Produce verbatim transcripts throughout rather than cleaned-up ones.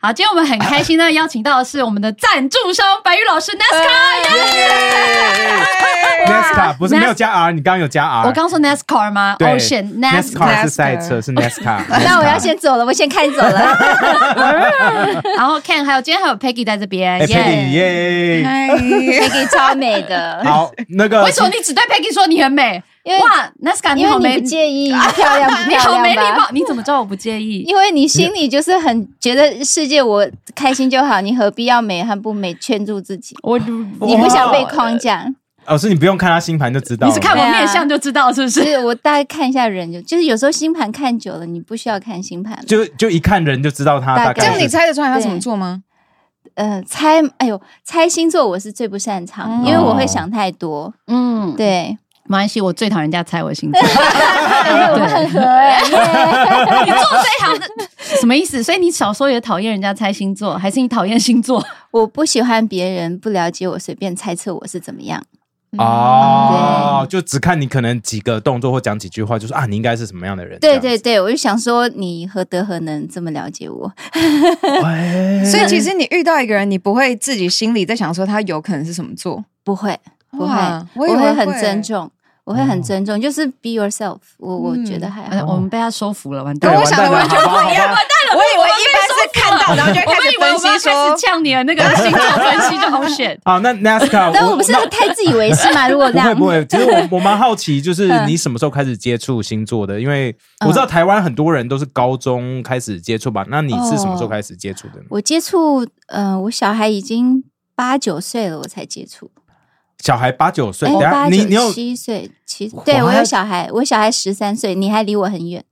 好，今天我们很开心的邀请到的是我们的赞助商白玉老师 NASCAR。NASCAR 不是没有加 R， 你刚刚有加 R。 我刚说 NASCAR 吗 ？Ocean NASCAR 是赛车，是 NASCAR。 那我要先走了，我先开走了。 然后 Ken 还有今天还有 Peggy 在这边， 耶 Peggy 耶 ，Peggy 超美的。 好，那个为什么你只对 Peggy 说你很美？因为哇 ，NASCAR 你好美， 因为你不介意漂亮不漂亮吧？ 你好没礼貌，你怎么知道我不介意？ 因为你心里就是很觉得世界我开心就好，你何必要美和不美劝住自己？ 我你不想被框架。 老师，你不用看他星盘就知道了。 你是看我面相就知道是不是？ 是我大概看一下人就，就是有时候星盘看久了，你不需要看星盘， 就就一看人就知道他大概。 这样你猜得出来他怎么做吗？ 呃，猜，哎呦，猜星座我是最不擅长，嗯、因为我会想太多。嗯，对。 没关系，我最讨厌人家猜我星座。 我们很合哎、 欸，你做这一行的什么意思？所以你小时候也讨厌人家猜星座，还是你讨厌星座？ 我不喜欢别人不了解我，随便猜测我是怎么样。 哦、嗯，就只看你可能几个动作或讲几句话，就说啊，你应该是什么样的人？ 对对对，我就想说，你何德何能这么了解我？ 所以其实你遇到一个人，你不会自己心里在想说他有可能是什么座？ 不会。不会， 我会很尊重，我会很尊重，就是 be yourself 我。我、嗯、我觉得还好。 我们被他收服了，完蛋了！跟我想的完全不一样，完蛋了！我以为一般是看到，然后就会开始分析说， 开始呛你的那个星座分析就好选。 好，那 NASCAR， 但我不是太自以为是嘛？如果这样， 不会不会。其实我我蛮好奇，就是你什么时候开始接触星座的？因为我知道台湾很多人都是高中开始接触吧？那你是什么时候开始接触的呢？ 我接触，呃，我小孩已经八九岁了，我才接触。 小孩八九岁， 欸、八你你有七岁，七对我有小孩，我小孩十三岁，你还离我很远。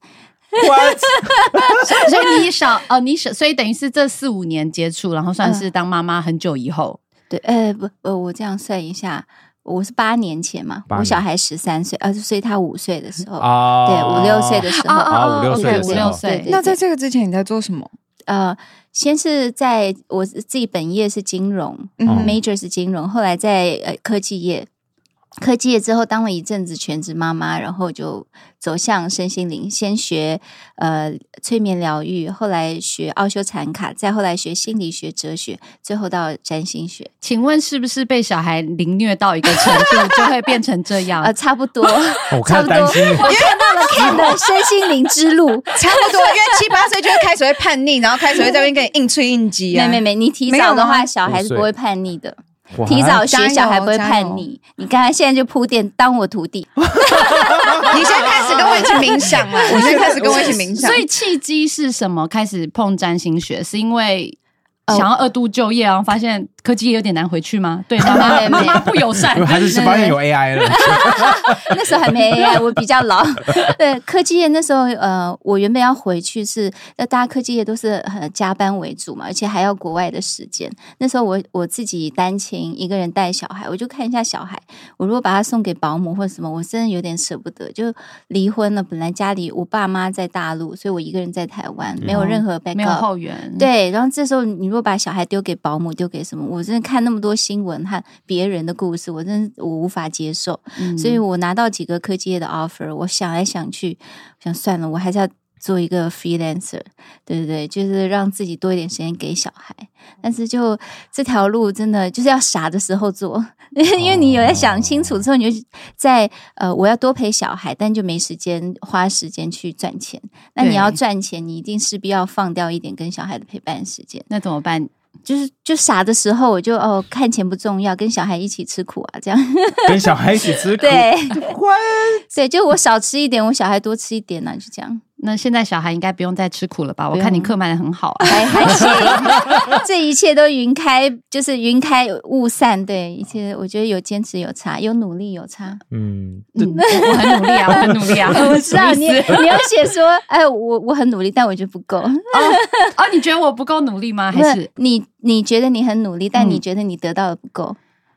所以你小哦，你小，所以等于是这四五年接触，然后算是当妈妈很久以后。 嗯、对，呃，不，呃，我这样算一下，我是八年前嘛，我小孩十三岁，呃，所以他五岁的时候，哦、对，五六岁的时候， 啊，五六岁的时候， 五六岁。 那在这个之前你在做什么？ 呃，先是在我自己本业是金融、嗯、，major 是金融，后来在呃科技业，科技业之后当了一阵子全职妈妈，然后就走向身心灵，先学呃催眠疗愈，后来学奥修禅卡，再后来学心理学、哲学，最后到占星学。 请问是不是被小孩凌虐到一个程度就会变成这样？ 呃，差不多， 我看担心， 我看到了 Ken 的身心灵之路， 差不多，因为七八岁就会开始会叛逆，然后开始会在那边跟你硬吹硬挤啊。 没没没，你提早的话，小孩是不会叛逆的。提早学小孩不会叛逆，你刚才现在就铺垫当我徒弟。 你现在开始跟我一起冥想了，我现在开始跟我一起冥想。 所以契机是什么？开始碰占星学是因为想要二度就业，然后发现科技有点难回去吗？对妈妈妈妈不友善， 还是发现有 A I 了？ 那时候还没 A I， 我比较老。对，科技业那时候，呃，我原本要回去是，那大家科技业都是呃加班为主嘛，而且还要国外的时间。那时候我我自己单亲一个人带小孩，我就看一下小孩，我如果把他送给保姆或者什么，我真的有点舍不得。就离婚了，本来家里我爸妈在大陆，所以我一个人在台湾，没有任何 backup，、嗯、 没有后援。 对，然后这时候你如果把小孩丢给保姆，丢给什么？我真的看那么多新闻和别人的故事，我真的我无法接受、嗯、所以我拿到几个科技业的 offer， 我想来想去，我想算了，我还是要做一个 freelancer， 对对对，就是让自己多一点时间给小孩。但是就这条路真的就是要傻的时候做，因为你有在想清楚之后，你就在呃我要多陪小孩，但就没时间花时间去赚钱。那你要赚钱，你一定势必要放掉一点跟小孩的陪伴时间。 那怎么办？ 就是就傻的时候，我就哦看钱不重要，跟小孩一起吃苦啊，这样。 跟小孩一起吃苦， 对，对，就我少吃一点，我小孩多吃一点啊，就这样。 那现在小孩应该不用再吃苦了吧？我看你课卖得很好啊， 还还行，这一切都云开，就是云开雾散。对，一切我觉得有坚持有差，有努力有差。 嗯， 嗯我很努力啊，我很努力啊。 我知道你，你要写说，哎，我我很努力，但我觉得不够。哦, 哦，你觉得我不够努力吗？还是你你觉得你很努力，但你觉得你得到的不够？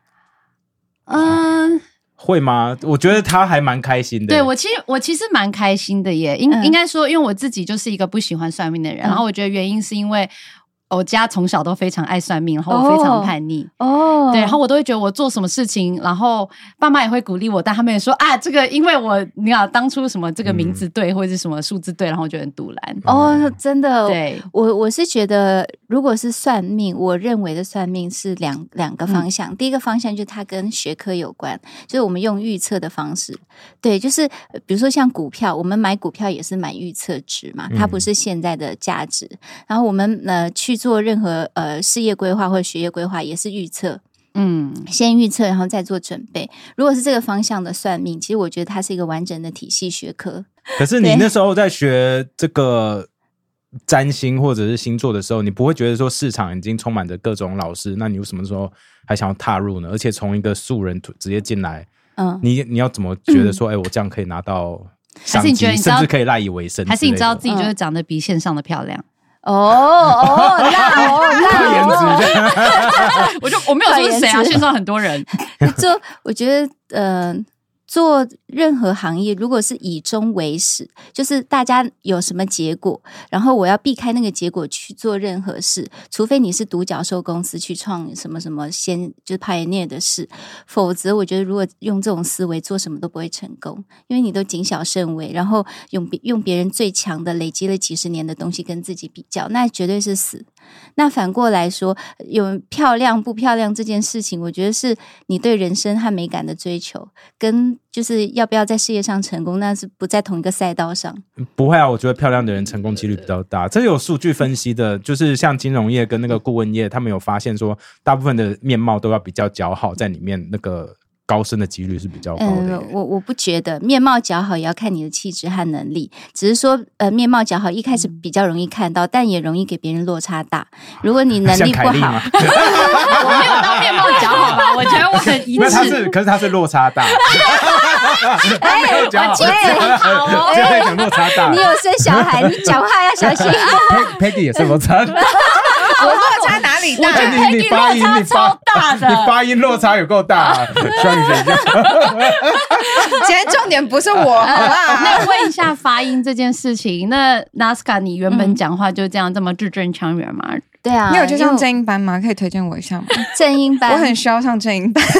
嗯。 会吗？我觉得他还蛮开心的。 对，我其实我其实蛮开心的耶。应、嗯、应该说，因为我自己就是一个不喜欢算命的人，嗯、然后我觉得原因是因为。 我家从小都非常爱算命，然后我非常叛逆哦， 对，然后我都会觉得我做什么事情，然后爸妈也会鼓励我，但他们也说啊，这个因为我你看当初什么这个名字对、嗯、或者是什么数字对，然后我就很堵拦。 哦，真的， 对， 我我是觉得，如果是算命，我认为的算命是两两个方向、嗯。第一个方向就是它跟学科有关，就是我们用预测的方式，对，就是比如说像股票，我们买股票也是买预测值嘛，它不是现在的价值。嗯、然后我们呃去做任何呃事业规划或者学业规划，也是预测。嗯，先预测，然后再做准备。如果是这个方向的算命，其实我觉得它是一个完整的体系学科。 可是你那时候在学这个占星或者是星座的时候，你不会觉得说市场已经充满着各种老师，那你为什么时候还想要踏入呢？而且从一个素人直接进来，嗯，你你要怎么觉得说，哎、嗯欸，我这样可以拿到商机，甚至可以赖以为生？ 还是你知道自己就是长得比线上的漂亮？ 哦哦，那哦那颜值， 我就我没有说是谁啊，线上很多人。 就我觉得，呃，做任何行业，如果是以终为始，就是大家有什么结果，然后我要避开那个结果去做任何事，除非你是独角兽公司去创什么什么先就是 pioneer 的事，否则我觉得如果用这种思维做什么都不会成功，因为你都谨小慎微，然后用用别人最强的累积了几十年的东西跟自己比较，那绝对是死。那反过来说，有漂亮不漂亮这件事情，我觉得是你对人生和美感的追求，跟就是要不要在事业上成功，那是不在同一个赛道上。 不会啊，我觉得漂亮的人成功几率比较大，这有数据分析的，就是像金融业跟那个顾问业，他们有发现说，大部分的面貌都要比较姣好，在里面那个高升的几率是比较高的。 嗯，我我不觉得面貌姣好也要看你的气质和能力，只是说呃面貌姣好一开始比较容易看到，但也容易给别人落差大。如果你能力不好， 我没有到面貌姣好吧？我觉得我很一致。 他是，可是他是落差大。 哎， 没有姣好， 哎，好哦， 就在讲落差大。 你有生小孩，你讲话要小心。 Peggy 也是落差大。 我落差哪里大？ 我觉得 Peggy 落差超大的， 你发音落差有够大，需要你忍一下。 今天重点不是我，好不好？ 那问一下发音这件事情，那 Nazca 你原本讲话就这样这么字正腔圆吗？ 对啊， 你有去上正音班吗？可以推荐我一下吗？ 正音班， 我很需要上正音班。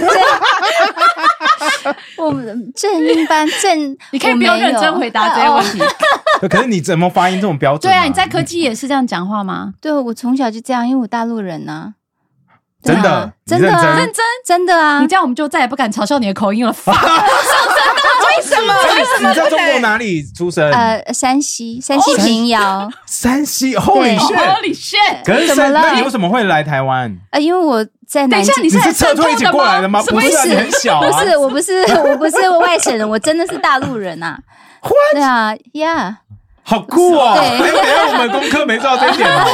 我们正音班正， 你可以不用认真回答这个问题。 可是你怎么发音这种标准、啊？ 对啊，你在科技也是这样讲话吗？ 对，我从小就这样，因为我大陆人啊。 真的， 真的啊， 认真真的啊！ 你这样我们就再也不敢嘲笑你的口音了。上升到为什么？为什么？ 你在中国哪里出生？ 呃，山西，山西平遥。 山西 ，Holy shit！Holy shit！ 可是那你为什么会来台湾？ 呃，因为我在南京。 等一下， 你是撤退一起过来的吗？不是，你很小啊。 不是，我不是，我不是外省人，我真的是大陆人啊。对啊 ，Yeah。 好酷哦！哎，等一下我们功课没做到这一点哦。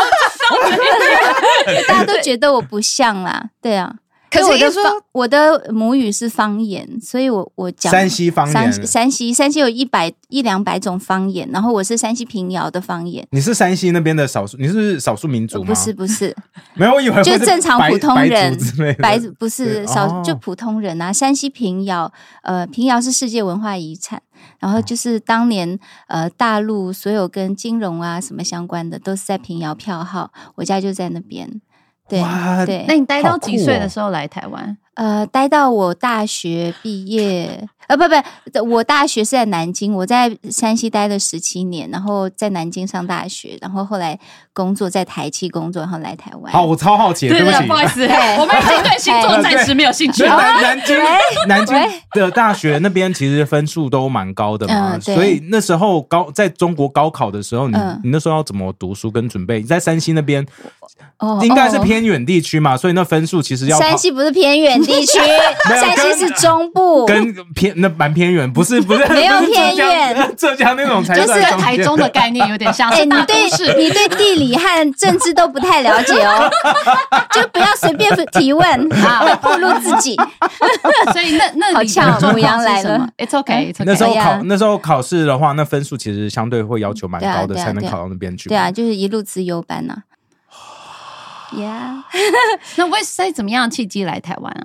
大家都觉得我不像啦，对啊。 可是我就说我的母语是方言，所以我我讲山西方言。 山西山西有一百一两百种方言，然后我是山西平遥的方言。 你是山西那边的少数？你是少数民族吗？ 不是不是， 没有，我以为就正常普通人， 白不是少就普通人啊。山西平遥，呃，平遥是世界文化遗产。然后就是当年呃大陆所有跟金融啊什么相关的都是在平遥票号，我家就在那边。对对， 那你待到几岁的时候来台湾？ 呃，待到我大学毕业。呃，不不，我大学是在南京，我在山西待了十七年，然后在南京上大学，然后后来工作在台企工作，然后来台湾。 好，我超好奇，对不起， 不好意思，我们已经对星座暂时没有兴趣。 南南京南京的大学那边其实分数都蛮高的嘛，所以那时候高在中国高考的时候，你你那时候要怎么读书跟准备？你在山西那边应该是偏远地区嘛，所以那分数其实要山西不是偏远地区，山西是中部， 跟偏。那蛮偏远，不是不是没有偏远， 浙江那种才就是跟台中的概念有点像。 哎，你对你对地理和政治都不太了解哦，就不要随便提问啊，会暴露自己。 所以那那好巧，母羊来了 ，It's okay， 那时候考那时候考试的话，那分数其实相对会要求蛮高的，才能考到那边去。 对啊，就是一路资优班呐。Yeah， 那为在怎么样契机来台湾啊？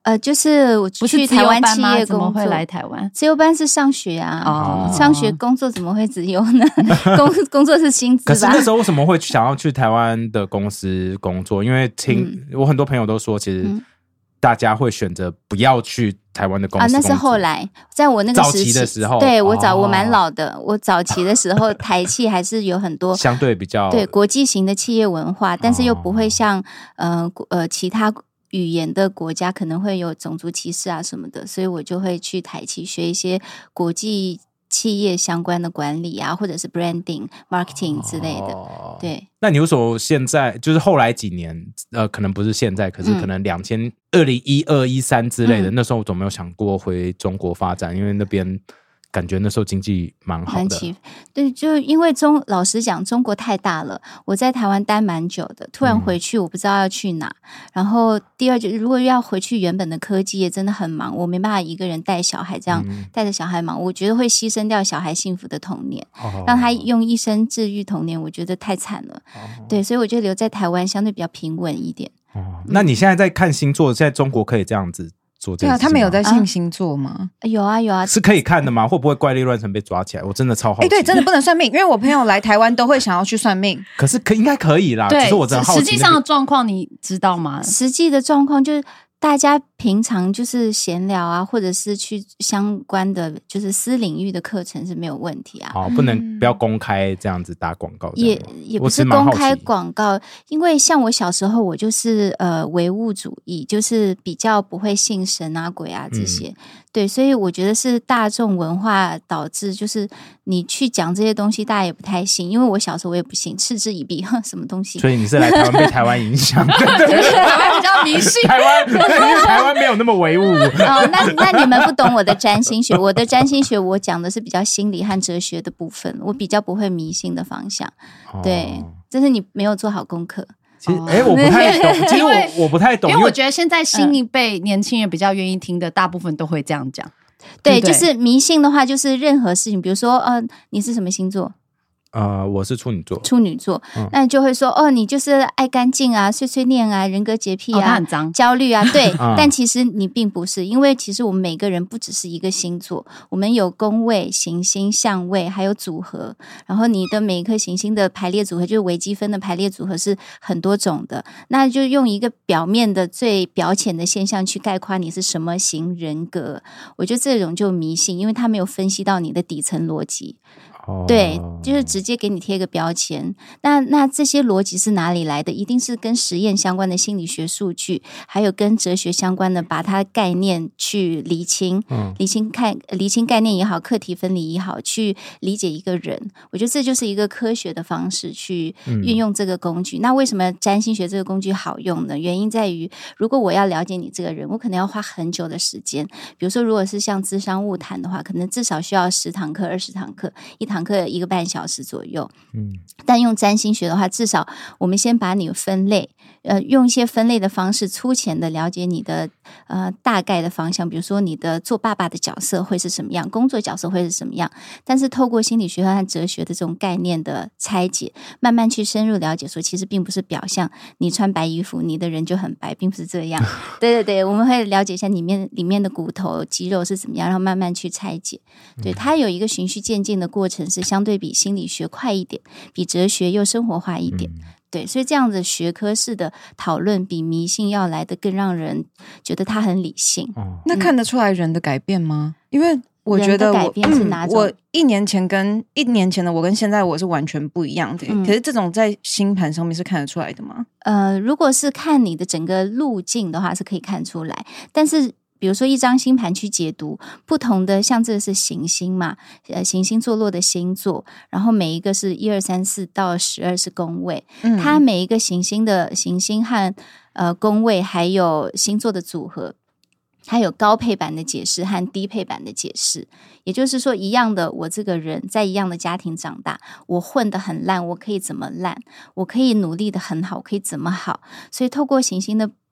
呃，就是我不是去台湾企业怎么工作， 会来台湾？ 自由班是上学啊， 哦上学工作怎么会自由呢？工工作是薪资吧？ 可是那时候为什么会想要去台湾的公司工作？因为听、嗯、我很多朋友都说，其实大家会选择不要去台湾的公司工作。 啊，那是后来，在我那个时早期的时候， 对我早、哦、我蛮老的，我早期的时候，台企还是有很多相对比较对国际型的企业文化，但是又不会像、哦、呃呃其他语言的国家可能会有种族歧视啊什么的，所以我就会去台企学一些国际企业相关的管理啊，或者是 branding、marketing 之类的。哦、对， 那你为什么现在就是后来几年，呃，可能不是现在，可是可能两千二零一二一三之类的，嗯、那时候我总没有想过回中国发展，因为那边。感觉那时候经济蛮好的， 对，就因为中老实讲，中国太大了。我在台湾待蛮久的，突然回去，我不知道要去哪。嗯、然后第二，就如果要回去原本的科技业，真的很忙，我没办法一个人带小孩，这样、嗯、带着小孩忙，我觉得会牺牲掉小孩幸福的童年，哦、让他用一生治愈童年，我觉得太惨了。哦、对，所以我觉得留在台湾相对比较平稳一点。 哦，那你现在在看星座，在中国可以这样子？ 对啊，他们有在信星座吗？ 啊有啊有啊， 是可以看的吗？会不会怪力乱神被抓起来？我真的超好奇。 哎、欸，对，真的不能算命，因为我朋友来台湾都会想要去算命。 可是可应该可以啦， 对， 只是我真的好奇、那個、 实际上的状况你知道吗？ 实际的状况就是。大家平常就是闲聊啊，或者是去相关的就是私领域的课程是没有问题啊。 哦，不能不要公开这样子打广告， 也也不是公开广告，因为像我小时候，我就是呃唯物主义，就是比较不会信神啊鬼啊这些。嗯、对，所以我觉得是大众文化导致，就是你去讲这些东西，大家也不太信。因为我小时候我也不信，嗤之以鼻，哼，什么东西？ 所以你是来台湾被台湾影响， 台湾比较迷信， 台湾。台湾没有那么唯物哦，那那你们不懂我的占星学，我的占星学我讲的是比较心理和哲学的部分，我比较不会迷信的方向。哦、对，这是你没有做好功课。 其实，哎、哦，我不太懂。其实我我不太懂， 因为我觉得现在新一辈年轻人比较愿意听的，大部分都会这样讲。 对，对就是迷信的话，就是任何事情，比如说，呃，你是什么星座？ 呃，我是处女座， 处女座，嗯、那你就会说，哦，你就是爱干净啊，碎碎念啊，人格洁癖啊， 哦、他很脏， 焦虑啊，对。嗯、但其实你并不是，因为其实我们每个人不只是一个星座，我们有宫位、行星、相位，还有组合。然后你的每一颗行星的排列组合，就是微积分的排列组合是很多种的。那就用一个表面的最表浅的现象去概括你是什么型人格，我觉得这种就迷信，因为他没有分析到你的底层逻辑。对，就是直接给你贴个标签。那那这些逻辑是哪里来的？一定是跟实验相关的心理学数据，还有跟哲学相关的，把它概念去厘清，嗯、厘清看厘清概念也好，课题分离也好，去理解一个人。我觉得这就是一个科学的方式去运用这个工具。嗯、那为什么占星学这个工具好用呢？原因在于，如果我要了解你这个人，我可能要花很久的时间。比如说，如果是像諮商晤談的話，可能至少需要十堂課、二十堂課，一堂課一個半小時左右。嗯，但用占星學的話，至少我們先把你分類，呃，用一些分類的方式，粗淺的了解你的呃大概的方向。比如說，你的做爸爸的角色會是什麼樣，工作角色會是什麼樣。但是透過心理學和哲學的這種概念的拆解，慢慢去深入了解，說其實並不是表象，你穿白衣服，你的人就很白，並不是這樣。對對對，我們會了解一下裡面裡面的骨頭肌肉是怎麼樣，然後慢慢去拆解。對，它有一個循序漸進的過程，是相對比心理學快一點，比哲學又生活化一點。嗯、對，所以這樣子學科式的討論比迷信要來的更讓人覺得它很理性。 哦、那看得出來人的改變嗎？因為我覺得我改變是哪種、嗯、 我一年前跟一年前的我跟現在我是完全不一樣的、嗯、可是這種在星盤上面是看得出來的嗎？ 呃，如果是看你的整個路徑的話是可以看出來，但是比如說一張星盤去解讀不同的，像這個是行星嘛，呃，行星坐落的星座，然後每一個是一二三四到十二是宮位、嗯、它每一個行星的行星和呃宮位還有星座的組合，它有高配版的解釋和低配版的解釋，也就是說一樣的我這個人在一樣的家庭長大，我混得很爛，我可以怎麼爛，我可以努力得很好，我可以怎麼好，所以透過行星的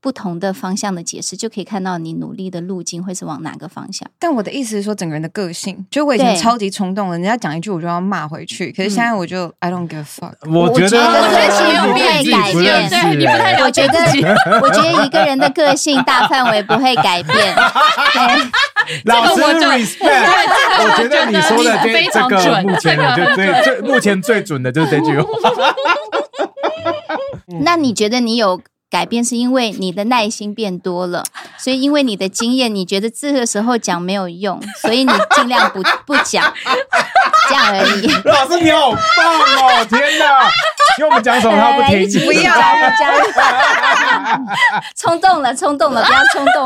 不同的方向的解释，就可以看到你努力的路径会是往哪个方向。 但我的意思是说，整个人的个性，就我以前超级冲动的，人家讲一句我就要骂回去，可是现在我就、嗯、I don't give a fuck。 我觉得个性不会改变， 对，你不太了解自己。 我觉得一个人的个性大范围不会改变。对， 老师 respect， 我觉得你说的这这个目前的就最最目前最准的就是这句话。 那你觉得你有改变是因为你的耐心变多了，所以因为你的经验你觉得这个时候讲没有用，所以你尽量不不讲，这样而已。 老师你好棒哦，天哪，因为我们讲什么他不听， 不要加入加入冲动了冲动了，不要冲动。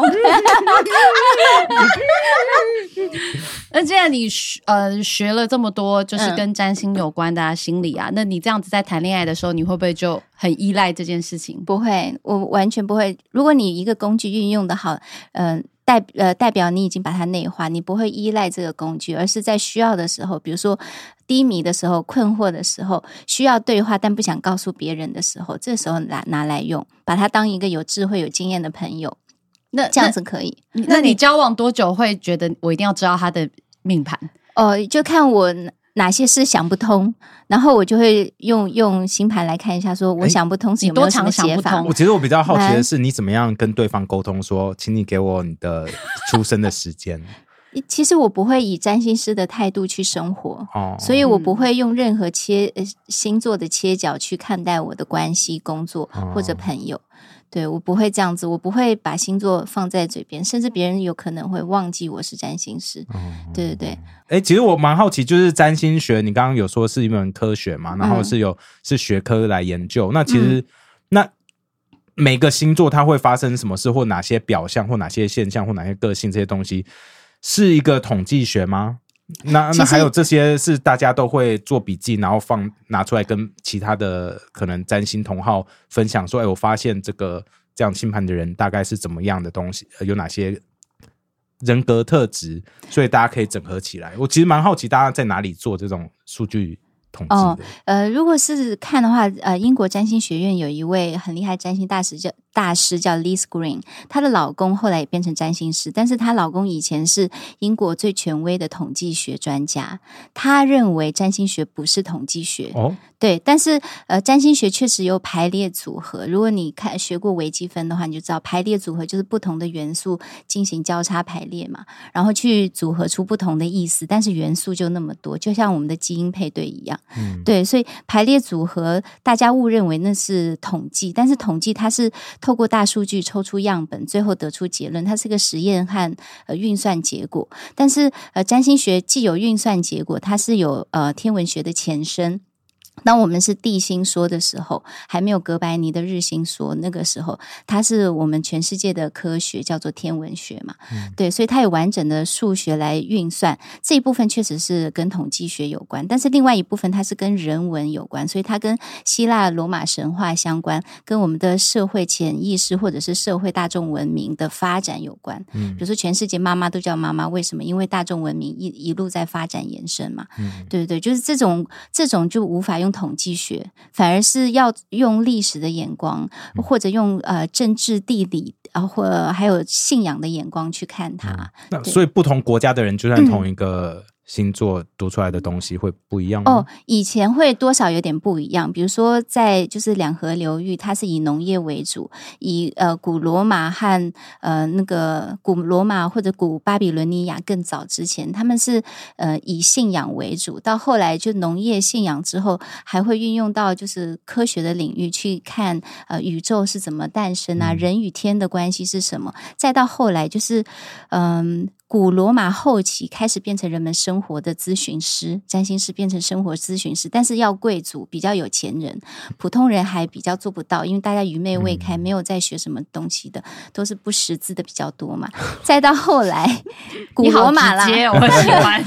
那既然你呃学了这么多就是跟占星有关的啊、嗯、心理啊，那你这样子在谈恋爱的时候，你会不会就很依赖这件事情？ 不会，我完全不会。如果你一个工具运用的好，嗯、呃。代呃代表你已经把它内化，你不会依赖这个工具，而是在需要的时候，比如说低迷的时候、困惑的时候，需要对话但不想告诉别人的时候，这时候拿拿来用，把它当一个有智慧、有经验的朋友，那这样子可以。 那, 那你交往多久会觉得我一定要知道他的命盘？ 哦，就看我哪些事想不通，然后我就会用用星盘来看一下，说我想不通是有没有什么解法。 我其实我比较好奇的是，你怎么样跟对方沟通说，请你给我你的出生的时间。 其实我不会以占星师的态度去生活、哦、所以我不会用任何切、呃、星座的切角去看待我的关系、工作或者朋友、哦、对，我不会这样子，我不会把星座放在嘴边，甚至别人有可能会忘记我是占星师、哦、对对对。 欸、其实我蛮好奇，就是占星学你刚刚有说是一门科学嘛，然后是有、嗯、是学科来研究，那其实、嗯、那每个星座它会发生什么事，或哪些表象，或哪些现象，或哪些个性，这些东西是一个统计学吗？那那还有这些是大家都会做笔记，然后放拿出来跟其他的可能占星同好分享说，哎、欸，我发现这个这样星盘的人大概是怎么样的东西，有哪些人格特质，所以大家可以整合起来。我其实蛮好奇大家在哪里做这种数据统计的。哦， 呃，如果是看的话，呃，英国占星学院有一位很厉害占星大师叫大师叫 Liz Green， 她的老公后来也变成占星师，但是她老公以前是英国最权威的统计学专家，他认为占星学不是统计学。哦，对，但是呃，占星学确实有排列组合。如果你看学过微积分的话，你就知道排列组合就是不同的元素进行交叉排列嘛，然后去组合出不同的意思，但是元素就那么多，就像我们的基因配对一样。嗯，对，所以排列组合大家误认为那是统计，但是统计它是透过大数据抽出样本，最后得出结论，它是个实验和呃运算结果。但是呃，占星学既有运算结果，它是有呃天文学的前身。当我们是地心说的时候，还没有哥白尼的日心说，那个时候它是我们全世界的科学，叫做天文学嘛。嗯、对，所以它有完整的数学来运算，这一部分确实是跟统计学有关，但是另外一部分它是跟人文有关，所以它跟希腊罗马神话相关，跟我们的社会潜意识或者是社会大众文明的发展有关。嗯，比如说全世界妈妈都叫妈妈，为什么？因为大众文明一一路在发展延伸嘛。嗯，对对对，就是这种这种就无法用统计学，反而是要用历史的眼光，或者用呃政治地理啊，或还有信仰的眼光去看它。嗯、 那所以不同国家的人，就算同一个、嗯星座读出来的东西会不一样吗？ 哦，以前会多少有点不一样。比如说，在就是两河流域，它是以农业为主，以呃古罗马和呃那个古罗马或者古巴比伦尼亚更早之前，他们是呃以信仰为主。到后来就农业信仰之后，还会运用到就是科学的领域去看呃宇宙是怎么诞生啊，嗯、人与天的关系是什么。再到后来就是嗯。呃古罗马后期开始变成人们生活的咨询师，占星师变成生活咨询师，但是要贵族比较有钱人，普通人还比较做不到，因为大家愚昧未开，没有在学什么东西的，都是不识字的比较多嘛。再到后来古罗马啦， 我喜欢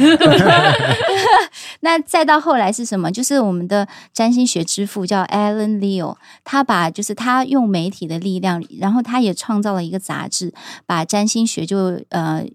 那再到后来是什么？就是我们的占星学之父叫 Alan Leo， 他把就是他用媒体的力量，然后他也创造了一个杂志，把占星学就呃用精神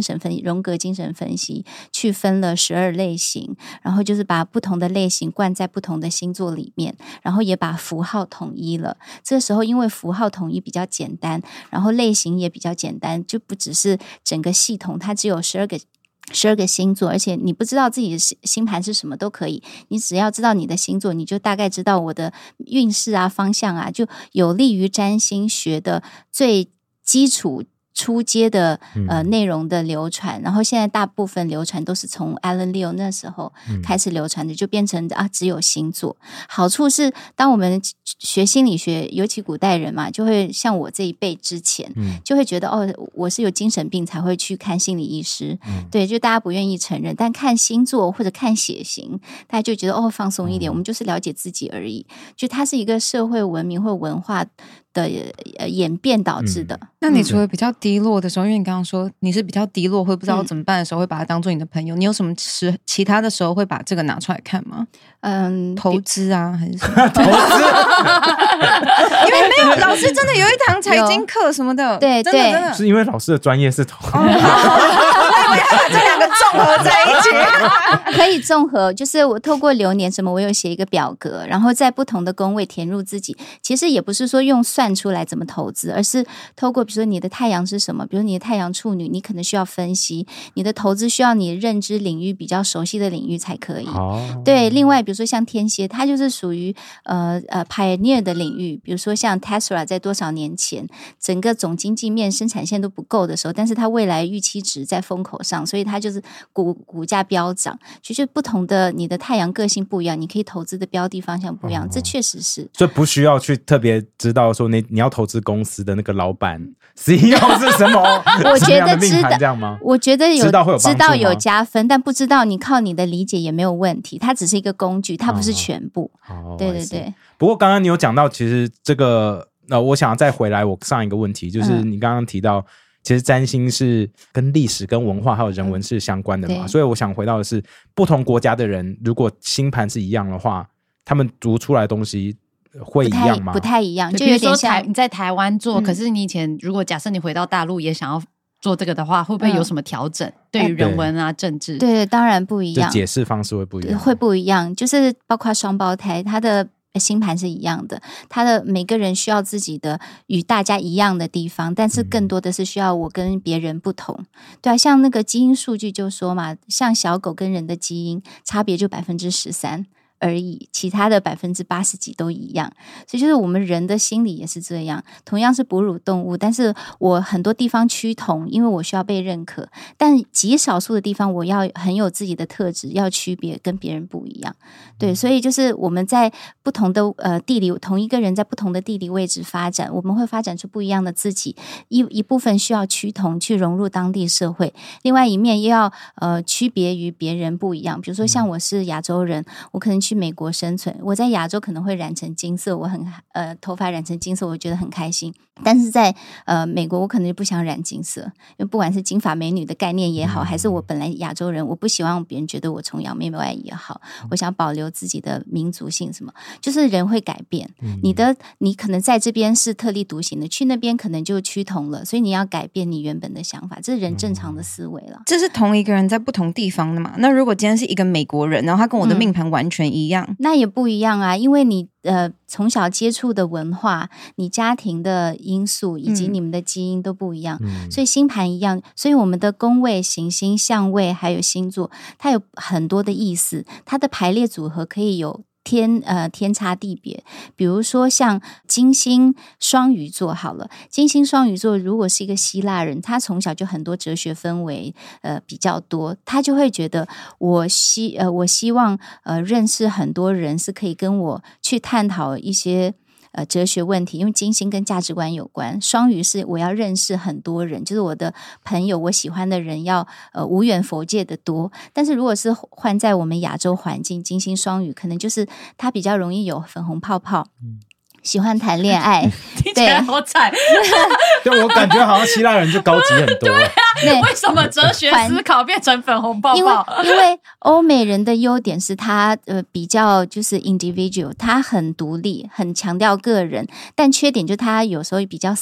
神分荣格精神分析去分了十二类型，然后就是把不同的类型灌在不同的星座里面，然后也把符号统一了。这个时候因为符号统一比较简单，然后类型也比较简单，就不只是整个系统它只有十二个十二个星座，而且你不知道自己的星盘是什么都可以，你只要知道你的星座，你就大概知道我的运势啊方向啊，就有利于占星学的最基础初阶的呃内容的流传，然后现在大部分流传都是从 Alan Leo 那时候开始流传的，就变成啊只有星座。好处是当我们学心理学，尤其古代人嘛，就会像我这一辈之前，嗯、就会觉得哦，我是有精神病才会去看心理医师，嗯、对，就大家不愿意承认。但看星座或者看血型，大家就觉得哦放松一点，嗯、我们就是了解自己而已。就它是一个社会文明或文化的演变导致的。嗯、 那你除了比较低落的时候，因为你刚刚说你是比较低落会不知道怎么办的时候，会把它当做你的朋友，你有什么时其他的时候会把这个拿出来看吗？嗯，投资啊还是什么？投资？因为没有老师真的有一堂财经课什么的， 对对， 真的真的是因为老师的专业是投资。 我以为他把这两个综合在一起。 可以综合，就是我透过流年什么，我有写一个表格，然后在不同的宫位填入自己。其实也不是说用算出来怎么投资，而是透过比如说你的太阳是什么，比如你的太阳处女，你可能需要分析你的投资需要你认知领域比较熟悉的领域才可以。哦、对，另外比如说像天蝎，它就是属于呃呃 pioneer 的领域，比如说像 Tesla 在多少年前整个总经济面生产线都不够的时候，但是它未来预期值在风口上，所以它就是股股价飙涨。其实不同的你的太阳个性不一样，你可以投资的标的方向不一样，哦、这确实是， 所以不需要去特别知道说你你要投资公司的那个老板 C E O 是什么， 我觉得知道这样吗？ 我觉得有知道会有知道有加分，但不知道你靠你的理解也没有问题，它只是一个工具，它不是全部。哦、对对对。 不过刚刚你有讲到，其实这个呃，我想再回来我上一个问题，就是你刚刚提到。嗯其实占星是跟历史、跟文化还有人文是相关的嘛，所以我想回到的是，不同国家的人如果星盘是一样的话，他们读出来的东西会一样吗？ 不太, 不太一样，就有点像你在台湾做、嗯，可是你以前如果假设你回到大陆也想要做这个的话，会不会有什么调整？嗯、对于人文啊、政治， 对，当然不一样， 解释方式会不一样， 会不一样，就是包括双胞胎，他的。星盘是一样的，他的每个人需要自己的与大家一样的地方，但是更多的是需要我跟别人不同。对啊，像那个基因数据就说嘛，像小狗跟人的基因差别就百分之十三而已，其他的百分之八十几都一样。所以就是我们人的心理也是这样，同样是哺乳动物，但是我很多地方趋同，因为我需要被认可，但极少数的地方我要很有自己的特质，要区别跟别人不一样。对，所以就是我们在不同的呃地理，同一个人在不同的地理位置发展，我们会发展出不一样的自己。一一部分需要趋同去融入当地社会，另外一面又要呃区别于别人不一样。比如说像我是亚洲人，我可能去美国生存，我在亚洲可能会染成金色，我很呃头发染成金色，我觉得很开心。但是在呃美国，我可能就不想染金色，因为不管是金发美女的概念也好，还是我本来亚洲人，我不希望别人觉得我崇洋媚外也好，我想保留自己的民族性，什么就是人会改变。嗯、你的你可能在这边是特立独行的，去那边可能就趋同了，所以你要改变你原本的想法，这是人正常的思维了。 这是同一个人在不同地方的嘛？那如果今天是一个美国人，然后他跟我的命盘完全一样，嗯、 那也不一样啊，因为你呃从小接触的文化、你家庭的因素以及你们的基因都不一样，嗯、所以星盘一样，所以我们的宫位、行星、相位还有星座，它有很多的意思，它的排列组合可以有天呃天差地别。比如说像金星双鱼座好了，金星双鱼座如果是一个希腊人，他从小就很多哲学氛围呃比较多，他就会觉得我希呃我希望呃认识很多人是可以跟我去探讨一些呃，哲学问题，因为金星跟价值观有关。双鱼是我要认识很多人，就是我的朋友，我喜欢的人要呃无远弗届的多。但是如果是换在我们亚洲环境，金星双鱼可能就是他比较容易有粉红泡泡。嗯，喜欢谈恋爱， 听起来好惨。 对，我感觉好像希腊人就高级很多。 对啊，对，为什么哲学思考变成粉红泡泡？ 因为因为欧美人的优点是他呃比较就是 individual， 他很独立，很强调个人，但缺点就是他有时候比较散。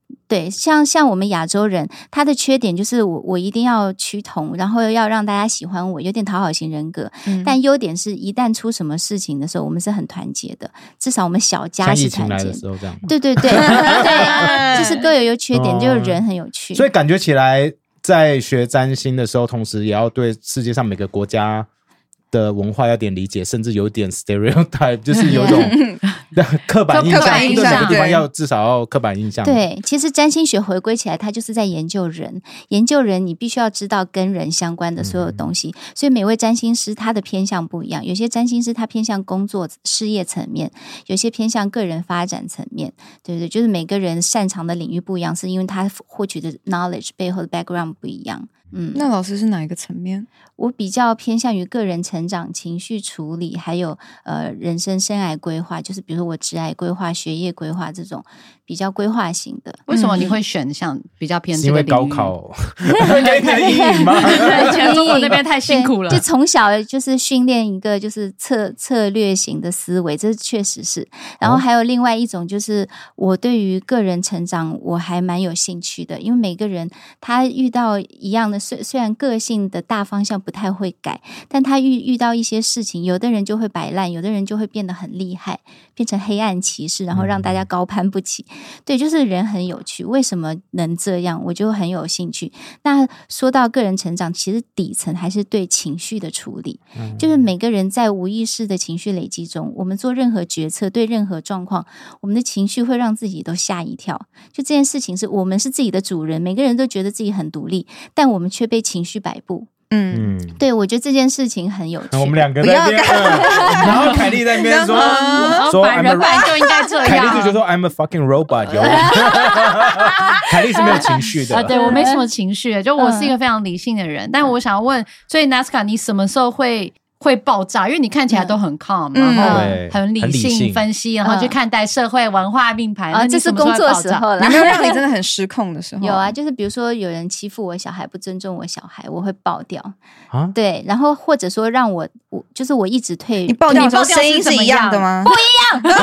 对，像像我们亚洲人，他的缺点就是我我一定要趋同，然后要让大家喜欢我，有点讨好型人格。嗯、但优点是一旦出什么事情的时候，我们是很团结的，至少我们小家是团结的。 像疫情来的时候这样。 对对对对，就是各有优缺点，就是人很有趣。 所以感觉起来，在学占星的时候，同时也要对世界上每个国家的文化有点理解，甚至有点 stereotype， 就是有一种刻板印象，对每个地方要至少要刻板印象。 对，其实占星学回归起来，它就是在研究人，研究人你必须要知道跟人相关的所有东西。嗯、所以每位占星师他的偏向不一样，有些占星师他偏向工作事业层面，有些偏向个人发展层面，对不对？就是每个人擅长的领域不一样，是因为他获取的 knowledge 背后的 background 不一样。 嗯，那老师是哪一个层面？ 我比较偏向于个人成长、情绪处理，还有呃人生生涯规划，就是比如说我职涯规划、学业规划这种比较规划型的。 为什么你会选像比较偏这个领域？因为高考给你的阴影吗？ 对，中国那边太辛苦了。 就从小就是训练一个就是策策略型的思维，这确实是。然后还有另外一种就是我对于个人成长我还蛮有兴趣的，因为每个人他遇到一样的。虽虽然个性的大方向不太会改，但他遇遇到一些事情，有的人就会摆烂，有的人就会变得很厉害，变成黑暗骑士，然后让大家高攀不起。嗯、对，就是人很有趣，为什么能这样？我就很有兴趣。那说到个人成长，其实底层还是对情绪的处理，嗯、就是每个人在无意识的情绪累积中，我们做任何决策，对任何状况，我们的情绪会让自己都吓一跳。就这件事情是我们是自己的主人，每个人都觉得自己很独立，但我们却被情绪摆布。嗯，对，我觉得这件事情很有趣。 我们两个在那边，然后凯莉在那边说说本人本来就应该这样。 凯莉就觉得说 I'm a fucking robot， 有。凯莉是没有情绪的啊，对我没什么情绪，就我是一个非常理性的人。但我想要问，所以 Nazca， 你什么时候会？会爆炸，因为你看起来都很 calm，、嗯、然后很理性分析，然后去看待社会文化命盘。 啊，这是工作时候了。 有没有让你真的很失控的时候？ 有啊，就是比如说有人欺负我小孩，不尊重我小孩，我会爆掉。啊，对，然后或者说让我，我就是我一直退。 你爆掉的时候声音是一样的吗？ 不一样。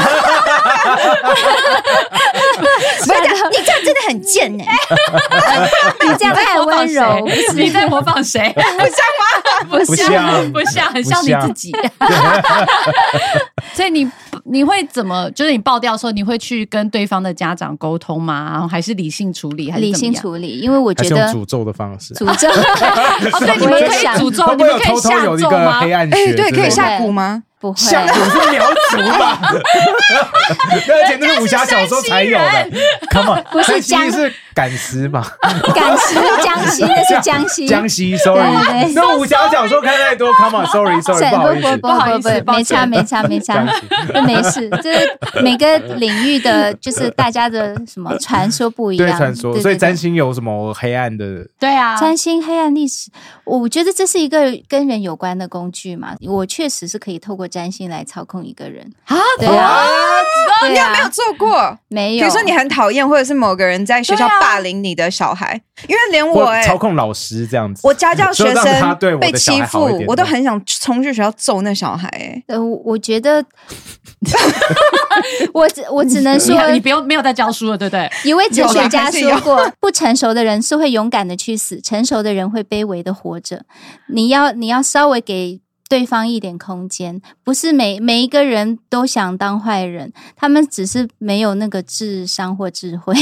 不是讲，你这样真的很贱哎、 欸！你这样太温柔， 你在模仿谁？ 不像吗？ 不像，不像，很像你自己。所以你你会怎么？就是你爆掉的时候，你会去跟对方的家长沟通吗？然后还是理性处理？还是理性处理？因为我觉得还是用诅咒的方式。 诅咒？ 哦，对，你们可以诅咒，你们可以下咒吗？ 哎， 对，可以下蛊吗？ 不会， 下蛊是苗族吧？而且那是武侠小说才有的。Come on， 不是江是赶尸吧？ 赶尸江西，那是江西。 江西 ，sorry， 那武侠小说看太多。Come on，sorry，sorry， 不好意思， 不好意思，没差，没差，没差，没事。就是每个领域的，就是大家的什么传说不一样， 对传说。所以占星有什么黑暗的？ 对啊， 占星黑暗历史，我觉得这是一个跟人有关的工具嘛。我确实是可以透过占星来操控一个人啊， 对啊， 你有没有做过？ 没有。 比如说你很讨厌，或者是某个人在学校霸凌你的小孩，因为连我哎、欸， 操控老师这样子， 我家教学生被欺负，我都很想冲去学校揍那小孩、欸。 呃，我觉得，我只我只能说， 你, 你不用没有在教书了，对不对？ 一位哲学家说过，不成熟的人是会勇敢的去死，成熟的人会卑微的活着。你要你要稍微给对方一点空间，不是每每一个人都想当坏人，他们只是没有那个智商或智慧。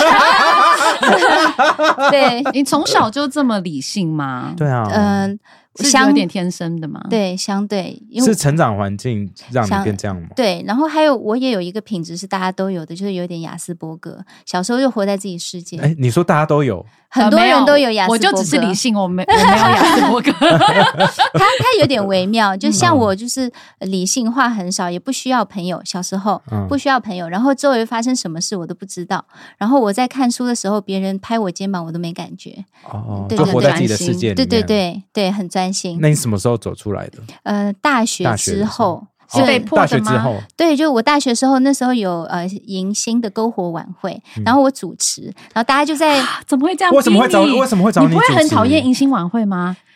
对， 你从小就这么理性吗？ 对啊， 嗯、呃， 是有点天生的吗？ 对，相对因为是成长环境让你变这样吗？ 对，然后还有我也有一个品质是大家都有的，就是有点亚斯伯格，小时候就活在自己世界。 哎，你说大家都有？ 很多人都有亚斯伯格， 我就只是理性，我没我没有亚斯伯格。 他他有点微妙，就像我就是理性话很少，也不需要朋友。小时候、嗯、不需要朋友，然后周围发生什么事我都不知道。然后我在看书的时候，别人拍我肩膀我都没感觉。 哦，对对对，就活在自己的世界里面。 对对对对，很专心。 那你什么时候走出来的？ 呃，大学之后。 是被迫的吗？ 对，就我大学时候那时候有呃迎新的篝火晚会，嗯、然后我主持，然后大家就在、 啊、怎么会这样？ 为什么会找？为什么会找你？ 你不会很讨厌迎新晚会吗？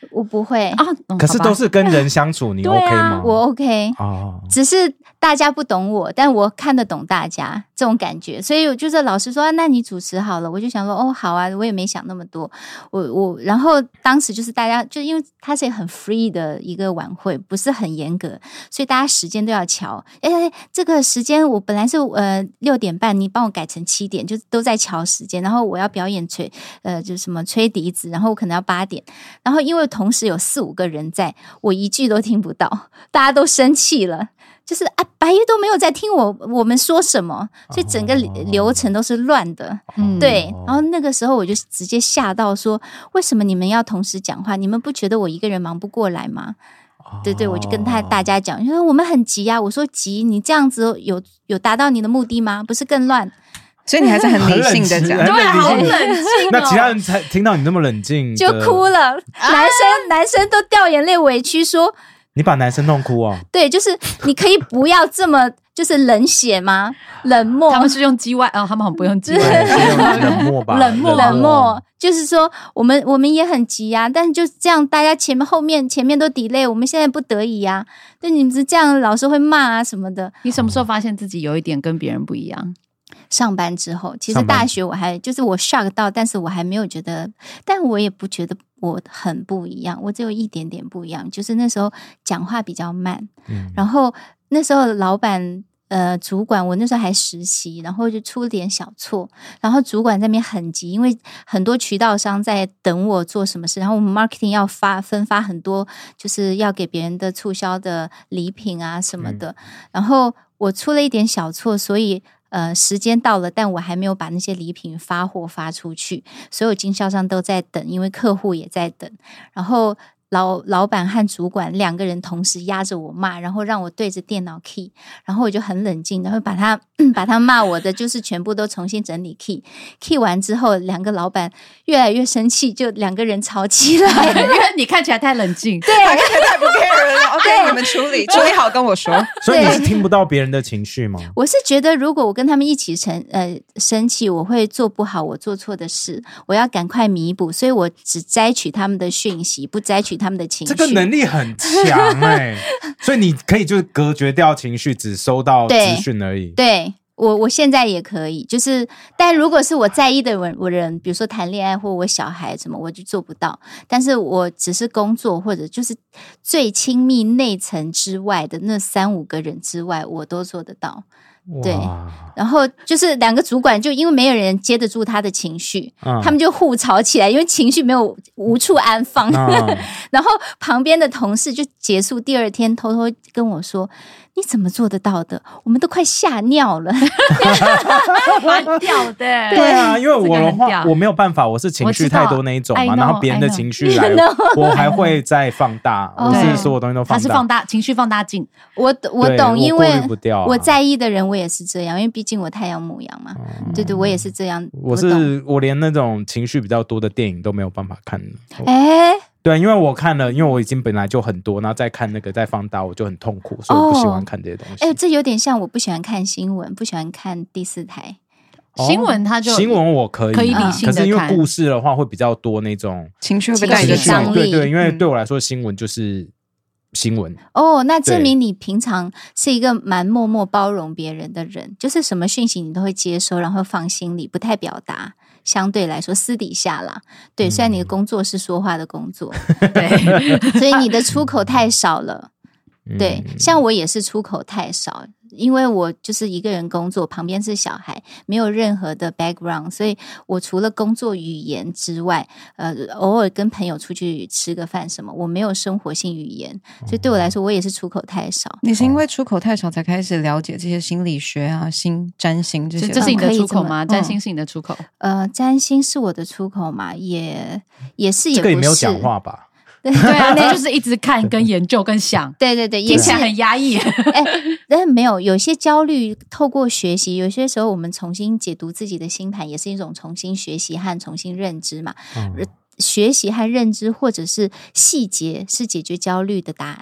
我不会啊。 可是都是跟人相处，你 OK 吗？ 我 OK，哦，只是大家不懂我，但我看得懂大家这种感觉，所以我就是老师说、啊、那你主持好了，我就想说哦好啊，我也没想那么多，我我然后当时就是大家就因为它是很 free 的一个晚会，不是很严格，所以大家时间都要瞧，哎，这个时间我本来是呃六点半，你帮我改成七点，就都在瞧时间，然后我要表演吹呃就什么吹笛子，然后我可能要八点，然后因为同时有四五个人在，我一句都听不到，大家都生气了。就是啊，白玉都没有在听我我们说什么，所以整个流程都是乱的，哦、对。然后那个时候我就直接嚇到说，为什么你们要同时讲话？你们不觉得我一个人忙不过来吗？哦、对对，我就跟他大家讲，说我们很急啊。我说急，你这样子有有达到你的目的吗？不是更乱？ 所以你还是很理性的讲， 对，好冷静、哦。 那其他人才听到你那么冷静， 就哭了。男生男生都掉眼泪，委屈说。 你把男生弄哭啊？ 对，就是你可以不要这么就是冷血吗？冷漠， 他们是用 G Y 哦，他们好像不用 G Y， 冷漠吧？ 冷漠，冷漠，就是说我们我们也很急啊，但是就这样，大家前面后面前面都 delay， 我们现在不得已啊。对，你们是这样，老师会骂啊什么的。 你什么时候发现自己有一点跟别人不一样？ 上班之后，其实大学我还就是我 shock 到，但是我还没有觉得，但我也不觉得我很不一样，我只有一点点不一样，就是那时候讲话比较慢，嗯、然后那时候老板呃主管，我那时候还实习，然后就出了点小错，然后主管在那边很急，因为很多渠道商在等我做什么事，然后我们 marketing 要发分发很多，就是要给别人的促销的礼品啊什么的，嗯、然后我出了一点小错，所以。呃，时间到了，但我还没有把那些礼品发货发出去，所有经销商都在等，因为客户也在等。然后老老板和主管两个人同时压着我骂，然后让我对着电脑 key， 然后我就很冷静，然后把他把他骂我的就是全部都重新整理 key key 完之后，两个老板越来越生气，就两个人吵起来， 因为你看起来太冷静， 对， 看起来太不 care 了。OK， 你们处理处理好跟我说。 所以你是听不到别人的情绪吗？ 我是觉得，如果我跟他们一起生呃生气，我会做不好我做错的事，我要赶快弥补，所以我只摘取他们的讯息，不摘取他们的情绪。 这个能力很强哎、欸，所以你可以就是隔绝掉情绪，只收到资讯而已。 对。我我现在也可以，就是但如果是我在意的人，我人比如说谈恋爱或我小孩什么，我就做不到。但是我只是工作或者就是最亲密内层之外的那三五个人之外，我都做得到。对，然后就是两个主管，就因为没有人接得住他的情绪，嗯、他们就互吵起来，因为情绪没有无处安放。嗯、然后旁边的同事就结束第二天，偷偷跟我说。你怎么做得到的？我们都快吓尿了， 蛮屌的。 对啊，因为我的话，我没有办法，我是情绪太多那一种嘛，然后别人的情绪来，我还会再放大，我是所有东西都放大。 他是放大情绪放大镜， 我我懂，因为我我在意的人我也是这样，因为毕竟我太阳牡羊嘛，对对，我也是这样。 我是我连那种情绪比较多的电影都没有办法看。 哎。 对，因为我看了，因为我已经本来就很多，然后再看那个再放大，我就很痛苦，所以我不喜欢看这些东西。 哎、哦，这有点像我不喜欢看新闻，不喜欢看第四台、 哦、新闻，它就新闻我可以可以理性的看， 可是因为故事的话会比较多那种情绪会被带着张力。 对对，因为对我来说新闻就是新闻。 哦，那证明你平常是一个蛮默默包容别人的人，就是什么讯息你都会接收，然后放心里，不太表达。相对来说私底下啦，对，虽然你的工作是说话的工作，对，所以你的出口太少了，对，像我也是出口太少，因为我就是一个人工作，旁边是小孩，没有任何的 background， 所以我除了工作语言之外，呃，偶尔跟朋友出去吃个饭什么，我没有生活性语言，所以对我来说，我也是出口太少。 你是因为出口太少才开始了解这些心理学啊、心占星这些？ 这是你的出口吗？占星是你的出口？ 呃，占星是我的出口嘛？也也是，也不是。 这个也没有讲话吧？ 对啊，那就是一直看、跟研究、跟想。 对对对， 听起来很压抑。 哎，但没有，有些焦虑透过学习，有些时候我们重新解读自己的星盘，也是一种重新学习和重新认知嘛。嗯、学习和认知，或者是细节，是解决焦虑的答案。